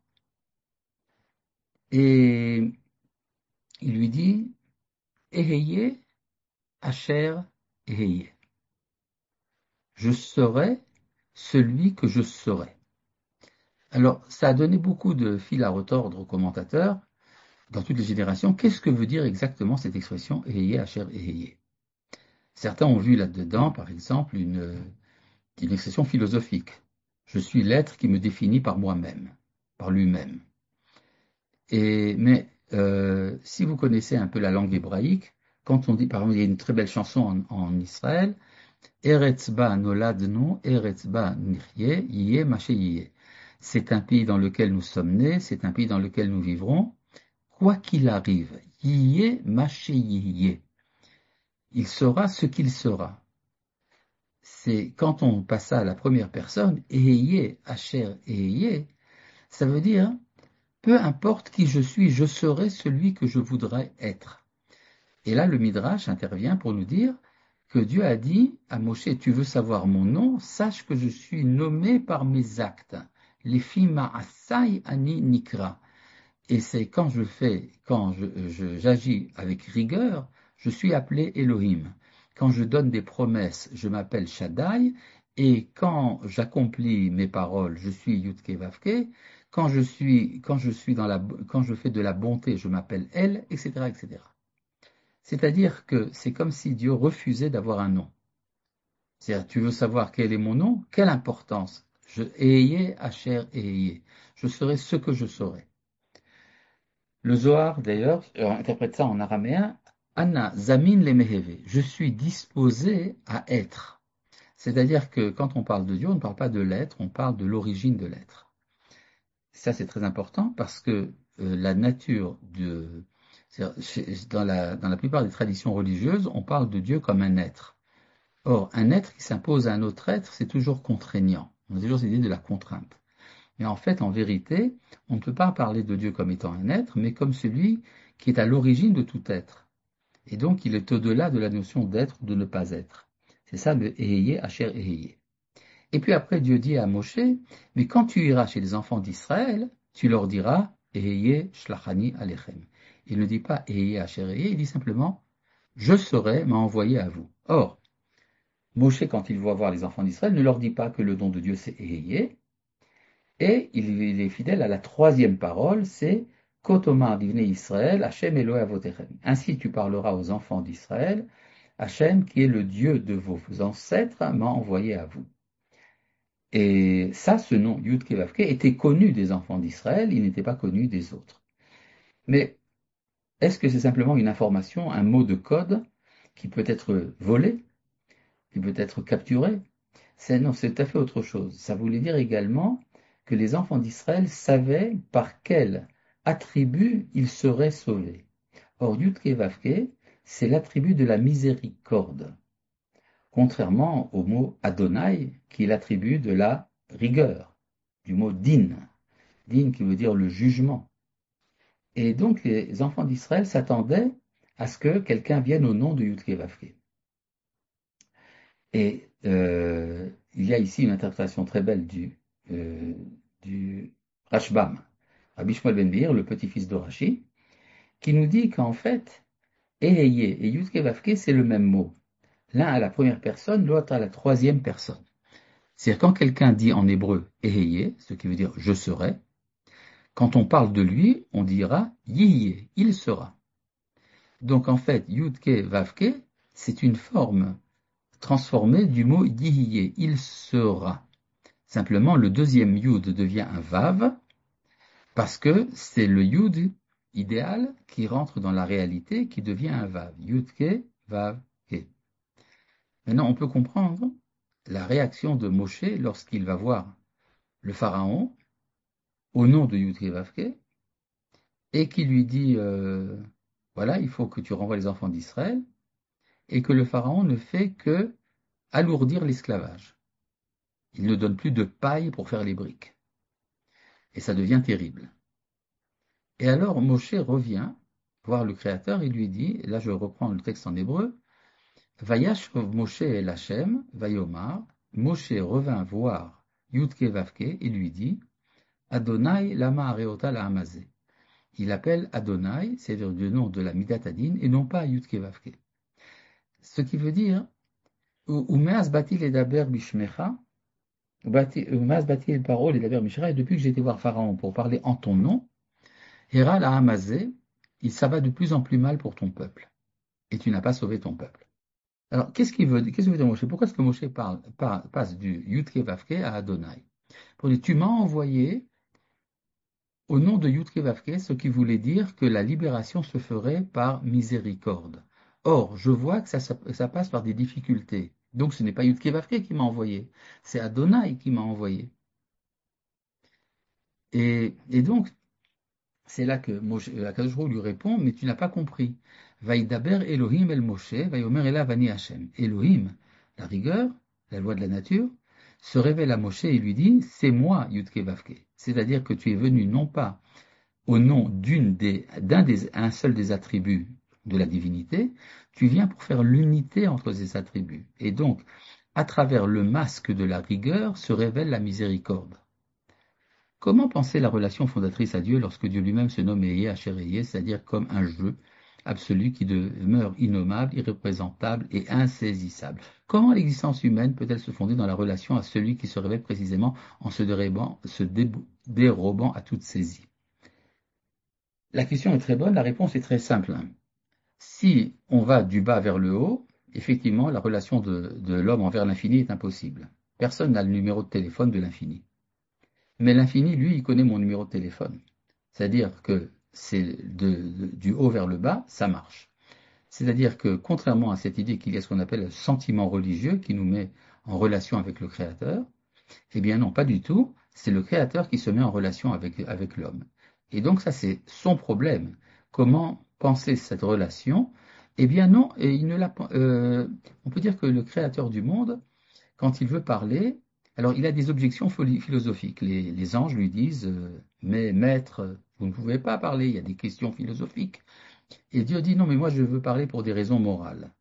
et il lui dit, Eheye Asher Eheye. Je serai celui que je serai. Alors, ça a donné beaucoup de fil à retordre aux commentateurs dans toutes les générations. Qu'est-ce que veut dire exactement cette expression Eheye Asher Eheye? Certains ont vu là-dedans, par exemple, une expression philosophique. Je suis l'être qui me définit par moi-même, par lui-même. Mais si vous connaissez un peu la langue hébraïque, quand on dit, par exemple, il y a une très belle chanson en Israël, Eretz ba noladnu, Eretz ba nirye, yye maché yye. C'est un pays dans lequel nous sommes nés, c'est un pays dans lequel nous vivrons. Quoi qu'il arrive, yye maché yye. Il sera ce qu'il sera. C'est quand on passe ça à la première personne, yye, asher yye, ça veut dire peu importe qui je suis, je serai celui que je voudrais être. Et là, le Midrash intervient pour nous dire que Dieu a dit à Moshe, tu veux savoir mon nom, sache que je suis nommé par mes actes. Les ma'asai ani nikra. Et c'est quand j'agis avec rigueur, je suis appelé Elohim. Quand je donne des promesses, je m'appelle Shaddai. Et quand j'accomplis mes paroles, je suis Yudke Vavke. Quand je fais de la bonté, je m'appelle El, etc., etc. C'est-à-dire que c'est comme si Dieu refusait d'avoir un nom. C'est-à-dire, tu veux savoir quel est mon nom? Quelle importance? Eheye, Asher, Eheye. Je serai ce que je serai. Le Zohar, d'ailleurs, interprète ça en araméen, Anna Zamin le Meheve. Je suis disposé à être. C'est-à-dire que quand on parle de Dieu, on ne parle pas de l'être, on parle de l'origine de l'être. Ça, c'est très important parce que la nature de... Dans la plupart des traditions religieuses, on parle de Dieu comme un être. Or, un être qui s'impose à un autre être, c'est toujours contraignant. On a toujours cette idée de la contrainte. Mais en fait, en vérité, on ne peut pas parler de Dieu comme étant un être, mais comme celui qui est à l'origine de tout être. Et donc, il est au-delà de la notion d'être ou de ne pas être. C'est ça le Eheye, Asher Eheye. Et puis après, Dieu dit à Moshe, mais quand tu iras chez les enfants d'Israël, tu leur diras, Eheye Shlachani Alechem. Il ne dit pas Eheye Asher Eheye, il dit simplement, je serai m'a envoyé à vous. Or, Moshe, quand il va voir les enfants d'Israël, ne leur dit pas que le nom de Dieu c'est Eheye, et il est fidèle à la troisième parole, c'est Kotomar divne Israël, Hachem Elohe Avotechem. Ainsi tu parleras aux enfants d'Israël, Hachem, qui est le Dieu de vos ancêtres, m'a envoyé à vous. Et ça, ce nom, Yud Kevavke, était connu des enfants d'Israël, il n'était pas connu des autres. Mais est-ce que c'est simplement une information, un mot de code qui peut être volé, qui peut être capturé? Non, c'est tout à fait autre chose. Ça voulait dire également que les enfants d'Israël savaient par quel attribut ils seraient sauvés. Or, Yud Kevavke, c'est l'attribut de la miséricorde, contrairement au mot Adonai, qui est l'attribut de la rigueur, du mot din, din qui veut dire le jugement. Et donc les enfants d'Israël s'attendaient à ce que quelqu'un vienne au nom de Yud Kevavke. Et il y a ici une interprétation très belle du Rashbam, Rabbi Shmuel ben Meir, le petit-fils de Rashi, qui nous dit qu'en fait, Eheye et Yudke Vavke, c'est le même mot. L'un à la première personne, l'autre à la troisième personne. C'est-à-dire quand quelqu'un dit en hébreu Eheye, ce qui veut dire je serai, quand on parle de lui, on dira Yiye, il sera. Donc en fait, Yudke Vavke, c'est une forme transformée du mot Yiye, il sera. Simplement, le deuxième Yud devient un Vav, parce que c'est le Yud idéal qui rentre dans la réalité, qui devient un Vav. Yudke, Vav, Ke. Maintenant, on peut comprendre la réaction de Moshe lorsqu'il va voir le pharaon au nom de Yudke, Vav, Ke, et qui lui dit voilà, il faut que tu renvoies les enfants d'Israël, et que le pharaon ne fait que alourdir l'esclavage. Il ne donne plus de paille pour faire les briques. Et ça devient terrible. Et alors Moshe revient voir le Créateur et lui dit, là je reprends le texte en hébreu, Vayashov Moshe el Hashem, Vayomar, Moshe revint voir Yudke Vavke et lui dit, Adonai lama areota la hamazé. Il appelle Adonai, c'est-à-dire le nom de la Midat Adin, et non pas Yudke Vavke. Ce qui veut dire, Umeas batil edaber bishmecha, Umeas batil parole edaber bishmecha, et depuis que j'ai été voir Pharaon pour parler en ton nom, Hera la hamazé, ça va de plus en plus mal pour ton peuple. Et tu n'as pas sauvé ton peuple. Alors, qu'est-ce que veut dire Moshe? Pourquoi est-ce que Moshe passe du Yudke Vavke à Adonai? Pour dire, tu m'as envoyé au nom de Yudke Vavke, ce qui voulait dire que la libération se ferait par miséricorde. Or, je vois que ça passe par des difficultés. Donc, ce n'est pas Yudke Vavke qui m'a envoyé, c'est Adonai qui m'a envoyé. Et donc, c'est là que Akadosh Baruch Hu lui répond, mais tu n'as pas compris. Vaïdaber Elohim el Moshe, Vaïomer Ela Vani Hashem. Elohim, la rigueur, la loi de la nature, se révèle à Moshe et lui dit, c'est moi Yudke Vavke. C'est-à-dire que tu es venu non pas au nom un seul des attributs de la divinité, tu viens pour faire l'unité entre ces attributs. Et donc, à travers le masque de la rigueur se révèle la miséricorde. Comment penser la relation fondatrice à Dieu lorsque Dieu lui-même se nomme Eye, Asher, c'est-à-dire comme un jeu absolu qui demeure innommable, irreprésentable et insaisissable? Comment l'existence humaine peut-elle se fonder dans la relation à celui qui se révèle précisément en dérobant à toute saisie? La question est très bonne, la réponse est très simple. Si on va du bas vers le haut, effectivement, la relation de l'homme envers l'infini est impossible. Personne n'a le numéro de téléphone de l'infini. Mais l'infini, lui, il connaît mon numéro de téléphone. C'est-à-dire que c'est du haut vers le bas, ça marche. C'est-à-dire que contrairement à cette idée qu'il y a ce qu'on appelle le sentiment religieux qui nous met en relation avec le Créateur, eh bien non, pas du tout. C'est le Créateur qui se met en relation avec l'homme. Et donc ça, c'est son problème. Comment penser cette relation? Eh bien non, et on peut dire que le Créateur du monde, quand il veut parler, alors il a des objections philosophiques. Les anges lui disent mais maître, vous ne pouvez pas parler, il y a des questions philosophiques. Et Dieu dit non, mais moi je veux parler pour des raisons morales.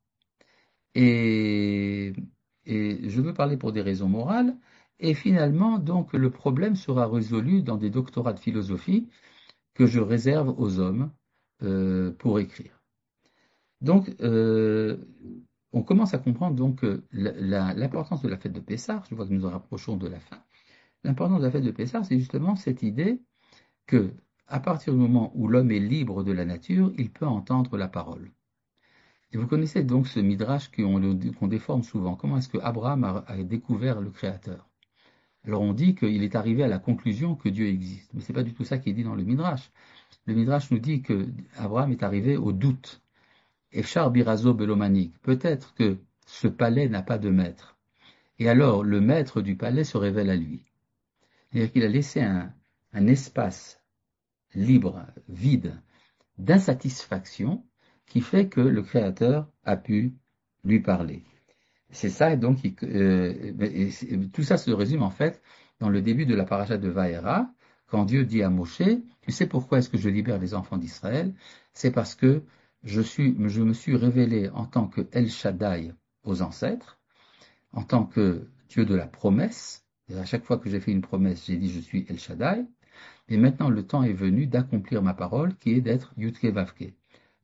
Et, et je veux parler pour des raisons morales. Et finalement, donc, le problème sera résolu dans des doctorats de philosophie que je réserve aux hommes pour écrire. Donc, on commence à comprendre donc l'importance de la fête de Pessah. Je vois que nous nous rapprochons de la fin. L'importance de la fête de Pessah, c'est justement cette idée que, à partir du moment où l'homme est libre de la nature, il peut entendre la parole. Et vous connaissez donc ce midrash qu'on déforme souvent. Comment est-ce que Abraham a découvert le Créateur? Alors on dit qu'il est arrivé à la conclusion que Dieu existe. Mais ce n'est pas du tout ça qui est dit dans le midrash. Le midrash nous dit que Abraham est arrivé au doute. Efshar birazo belomanik. Peut-être que ce palais n'a pas de maître. Et alors le maître du palais se révèle à lui. C'est-à-dire qu'il a laissé un espace libre, vide, d'insatisfaction qui fait que le Créateur a pu lui parler. C'est ça, donc, tout ça se résume en fait dans le début de la paracha de Vaera, quand Dieu dit à Moshe, tu sais pourquoi est-ce que je libère les enfants d'Israël? C'est parce que je me suis révélé en tant que El Shaddai aux ancêtres, en tant que Dieu de la promesse. Et à chaque fois que j'ai fait une promesse, j'ai dit je suis El Shaddai. Et maintenant, le temps est venu d'accomplir ma parole, qui est d'être Yudke Vavke.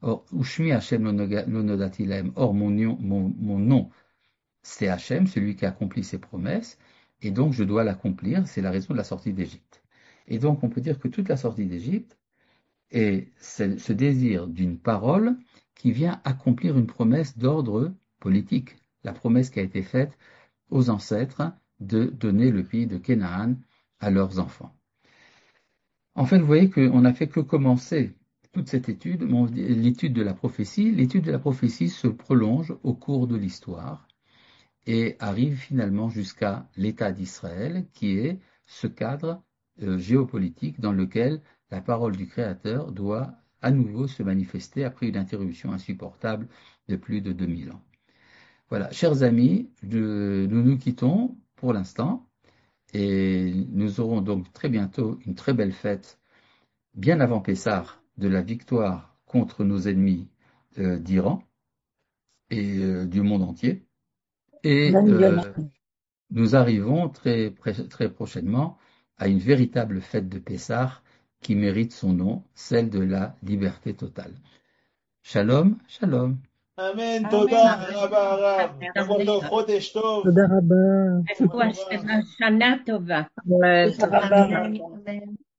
Or, Ushmi Hashem lo nodati lahem. Or, mon nom, c'est Hachem, celui qui accomplit ses promesses, et donc je dois l'accomplir, c'est la raison de la sortie d'Égypte. Et donc on peut dire que toute la sortie d'Égypte est ce désir d'une parole qui vient accomplir une promesse d'ordre politique, la promesse qui a été faite aux ancêtres de donner le pays de Canaan à leurs enfants. En fait, vous voyez qu'on n'a fait que commencer toute cette étude, l'étude de la prophétie. L'étude de la prophétie se prolonge au cours de l'histoire et arrive finalement jusqu'à l'État d'Israël, qui est ce cadre géopolitique dans lequel la parole du Créateur doit à nouveau se manifester après une interruption insupportable de plus de 2000 ans. Voilà, chers amis, nous nous quittons pour l'instant et nous aurons donc très bientôt une très belle fête, bien avant Pessah, de la victoire contre nos ennemis d'Iran et du monde entier. Et nous arrivons très prochainement à une véritable fête de Pessah qui mérite son nom, celle de la liberté totale. Shalom, shalom. אמן, אמן. תודה רבה הרב. שבוע טוב, חודש טוב. תודה רבה. רפואה שלמה, שנה טובה. תודה רבה. אמן.